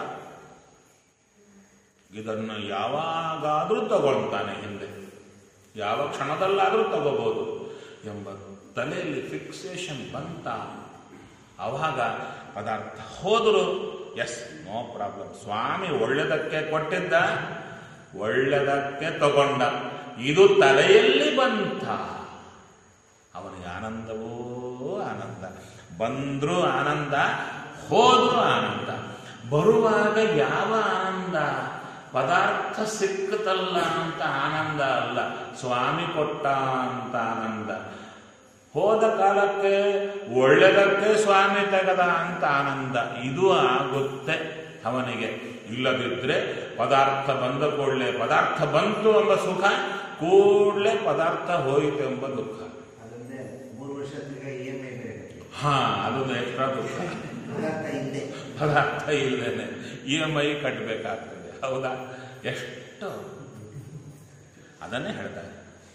ಇದನ್ನು ಯಾವಾಗಾದರೂ ತಗೊಳ್ತಾನೆ, ಹಿಂದೆ ಯಾವ ಕ್ಷಣದಲ್ಲಾದರೂ ತಗೋಬಹುದು ಎಂಬ ತಲೆಯಲ್ಲಿ ಫಿಕ್ಸೇಷನ್ ಬಂತ. ಆವಾಗ ಪದಾರ್ಥ ಹೋದರೂ ಎಸ್, ನೋ ಪ್ರಾಬ್ಲಮ್, ಸ್ವಾಮಿ ಒಳ್ಳೆದಕ್ಕೆ ಕೊಟ್ಟಿದ್ದ, ಒಳ್ಳೆದಕ್ಕೆ ತಗೊಂಡ, ಇದು ತಲೆಯಲ್ಲಿ ಬಂತ. ಅವನಿಗೆ ಆನಂದವೋ ಆನಂದ. ಬಂದ್ರೂ ಆನಂದ, ಹೋದ್ರೂ ಆನಂದ. ಬರುವಾಗ ಯಾವ ಆನಂದ? ಪದಾರ್ಥ ಸಿಕ್ಕತಲ್ಲ ಅಂತ ಆನಂದ ಅಲ್ಲ, ಸ್ವಾಮಿ ಕೊಟ್ಟ ಅಂತ ಆನಂದ. ಹೋದ ಕಾಲಕ್ಕೆ ಒಳ್ಳೆದಕ್ಕೆ ಸ್ವಾಮಿ ತೆಗೆದ ಅಂತ ಆನಂದ. ಇದು ಆಗುತ್ತೆ ಅವನಿಗೆ. ಇಲ್ಲದಿದ್ರೆ ಪದಾರ್ಥ ಬಂದ ಕೂಡಲೇ ಪದಾರ್ಥ ಬಂತು ಎಂಬ ಸುಖ, ಕೂಡಲೇ ಪದಾರ್ಥ ಹೋಯಿತು ಎಂಬ ದುಃಖ. ಅದನ್ನೇ 3 ವರ್ಷ EMI ಬೇರೆ. ಅದೊಂದು ಎಕ್ಸ್ಟ್ರಾ ದುಃಖ. ಪದಾರ್ಥ ಇಲ್ಲದೇನೆ EMI ಕಟ್ಟಬೇಕಾಗ್ತದೆ. ಹೌದಾ? ಎಷ್ಟು ಅದನ್ನೇ ಹೇಳ್ತಾರೆ.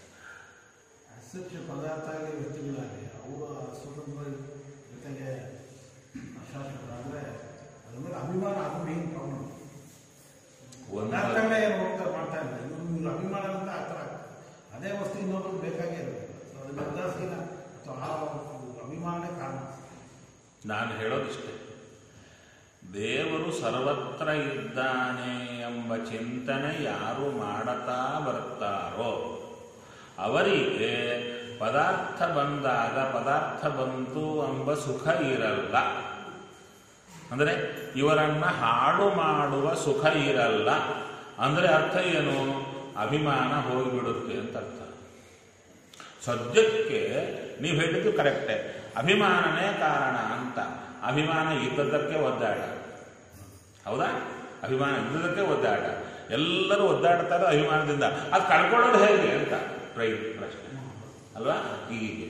ಪದಾರ್ಥ ಆಗಲಿ ವ್ಯಕ್ತಿಗಳಾಗಲಿ ಅವರ ಸ್ವತಂತ್ರ ಜೊತೆಗೆ ಶಾಸಕರು ಅಂದರೆ ಅದ್ರ ಮೇಲೆ ಅಭಿಮಾನ, ಅದು ಮೇನ್ ಪ್ರಾಬ್ಲಮ್. ಪದಾರ್ಥಗಳೇ ಹೋಗ್ತಾರೆ, ಮಾಡ್ತಾ ಇದ್ದಾರೆ. ಇವ್ರು ಅಭಿಮಾನ ಅಂತ ಆ ಥರ ಅದೇ ವಸ್ತು ಇನ್ನೊಬ್ಬರು ಬೇಕಾಗೇ ಇರುತ್ತೆ. ಸೊ ಅದನ್ನ ಉದಾಸೀನ ಅಥವಾ ಆ ಅಭಿಮಾನನೇ ಕಾರಣ. ನಾನು ಹೇಳೋದಿಷ್ಟೇ, ದೇವರು ಸರ್ವತ್ರ ಇದ್ದಾನೆ ಎಂಬ ಚಿಂತನೆ ಯಾರು ಮಾಡುತ್ತಾ ಬರ್ತಾರೋ ಅವರಿಗೆ ಪದಾರ್ಥ ಬಂದಾಗ ಪದಾರ್ಥ ಬಂತು ಎಂಬ ಸುಖ ಇರಲ್ಲ. ಅಂದರೆ ಇವರನ್ನ ಹಾಳು ಮಾಡುವ ಸುಖ ಇರಲ್ಲ. ಅಂದರೆ ಅರ್ಥ ಏನು? ಅಭಿಮಾನ ಹೋಗಿಬಿಡುತ್ತೆ ಅಂತ ಅರ್ಥ. ಸದ್ಯಕ್ಕೆ ನೀವು ಹೇಳಿದ್ದು ಕರೆಕ್ಟೇ, ಅಭಿಮಾನನೇ ಕಾರಣ ಅಂತ. ಅಭಿಮಾನ ಇದ್ದದ್ದಕ್ಕೆ ಒದ್ದಾಡ, ಹೌದಾ? ಅಭಿಮಾನ ಇದ್ದದಕ್ಕೆ ಒದ್ದಾಡ. ಎಲ್ಲರೂ ಒದ್ದಾಡ್ತಾರೆ ಅಭಿಮಾನದಿಂದ. ಅದು ಕಳ್ಕೊಳ್ಳೋದು ಹೇಗೆ ಅಂತ ಪ್ರಶ್ನೆ ಅಲ್ವಾ? ಹೀಗೆ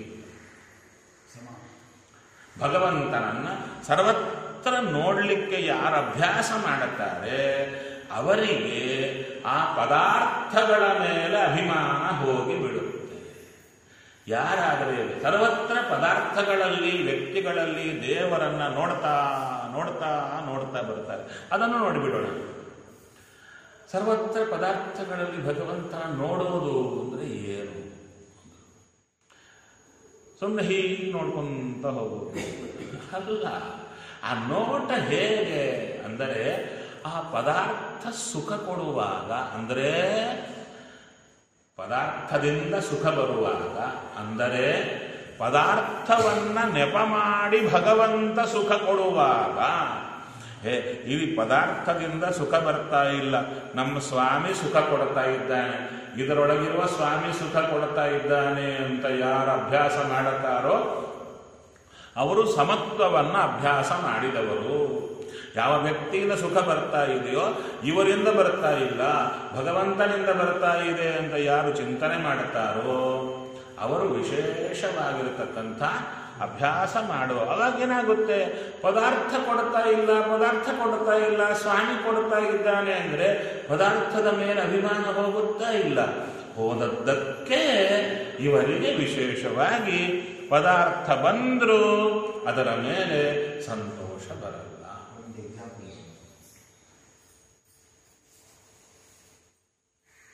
ಭಗವಂತನನ್ನ ಸರ್ವತ್ರ ನೋಡಲಿಕ್ಕೆ ಯಾರು ಅಭ್ಯಾಸ ಮಾಡುತ್ತಾರೆ ಅವರಿಗೆ ಆ ಪದಾರ್ಥಗಳ ಮೇಲೆ ಅಭಿಮಾನ ಹೋಗಿ ಬಿಡುತ್ತೆ. ಯಾರಾದರೆ ಸರ್ವತ್ರ ಪದಾರ್ಥಗಳಲ್ಲಿ, ವ್ಯಕ್ತಿಗಳಲ್ಲಿ ದೇವರನ್ನ ನೋಡ್ತಾ ನೋಡ್ತಾ ನೋಡ್ತಾ ಬರ್ತಾರೆ. ಅದನ್ನು ನೋಡಿಬಿಡೋಣ. ಸರ್ವತ್ರ ಪದಾರ್ಥಗಳಲ್ಲಿ ಭಗವಂತನ ನೋಡೋದು ಅಂದರೆ ಏನು? ಸುಮ್ಮನೆ ಹೀಗೆ ನೋಡ್ಕೊಂತ ಹೋಗೋದು ಅಲ್ಲ. ಆ ನೋಟ ಹೇಗೆ ಅಂದರೆ ಆ ಪದಾರ್ಥ ಸುಖ ಕೊಡುವಾಗ, ಅಂದರೆ ಪದಾರ್ಥದಿಂದ ಸುಖ ಬರುವಾಗ, ಅಂದರೆ ಪದಾರ್ಥವನ್ನ ನೆಪ ಮಾಡಿ ಭಗವಂತ ಸುಖ ಕೊಡುವಾಗ, ಈ ಪದಾರ್ಥದಿಂದ ಸುಖ ಬರ್ತಾ ಇಲ್ಲ, ನಮ್ಮ ಸ್ವಾಮಿ ಸುಖ ಕೊಡ್ತಾ ಇದ್ದಾನೆ, ಇದರೊಳಗಿರುವ ಸ್ವಾಮಿ ಸುಖ ಕೊಡ್ತಾ ಇದ್ದಾನೆ ಅಂತ ಯಾರು ಅಭ್ಯಾಸ ಮಾಡುತ್ತಾರೋ ಅವರು ಸಮತ್ವವನ್ನ ಅಭ್ಯಾಸ ಮಾಡಿದವರು. ಯಾವ ವ್ಯಕ್ತಿಯಿಂದ ಸುಖ ಬರ್ತಾ ಇದೆಯೋ ಇವರಿಂದ ಬರ್ತಾ ಇಲ್ಲ, ಭಗವಂತನಿಂದ ಬರ್ತಾ ಇದೆ ಅಂತ ಯಾರು ಚಿಂತನೆ ಮಾಡುತ್ತಾರೋ ಅವರು ವಿಶೇಷವಾಗಿರತಕ್ಕಂಥ ಅಭ್ಯಾಸ ಮಾಡುವ. ಅವಾಗೇನಾಗುತ್ತೆ? ಪದಾರ್ಥ ಕೊಡ್ತಾ ಇಲ್ಲ, ಸ್ವಾಮಿ ಕೊಡ್ತಾ ಇದ್ದಾನೆ ಅಂದರೆ ಪದಾರ್ಥದ ಮೇಲೆ ಅಭಿಮಾನ ಹೋಗುತ್ತಾ ಇಲ್ಲ. ಹೋದದ್ದಕ್ಕೆ ಇವರಿಗೆ ವಿಶೇಷವಾಗಿ ಪದಾರ್ಥ ಬಂದರೂ ಅದರ ಮೇಲೆ ಸಂತೋಷ ಬರಲ್ಲ. ಒಂದು ಎಕ್ಸಾಂಪಲ್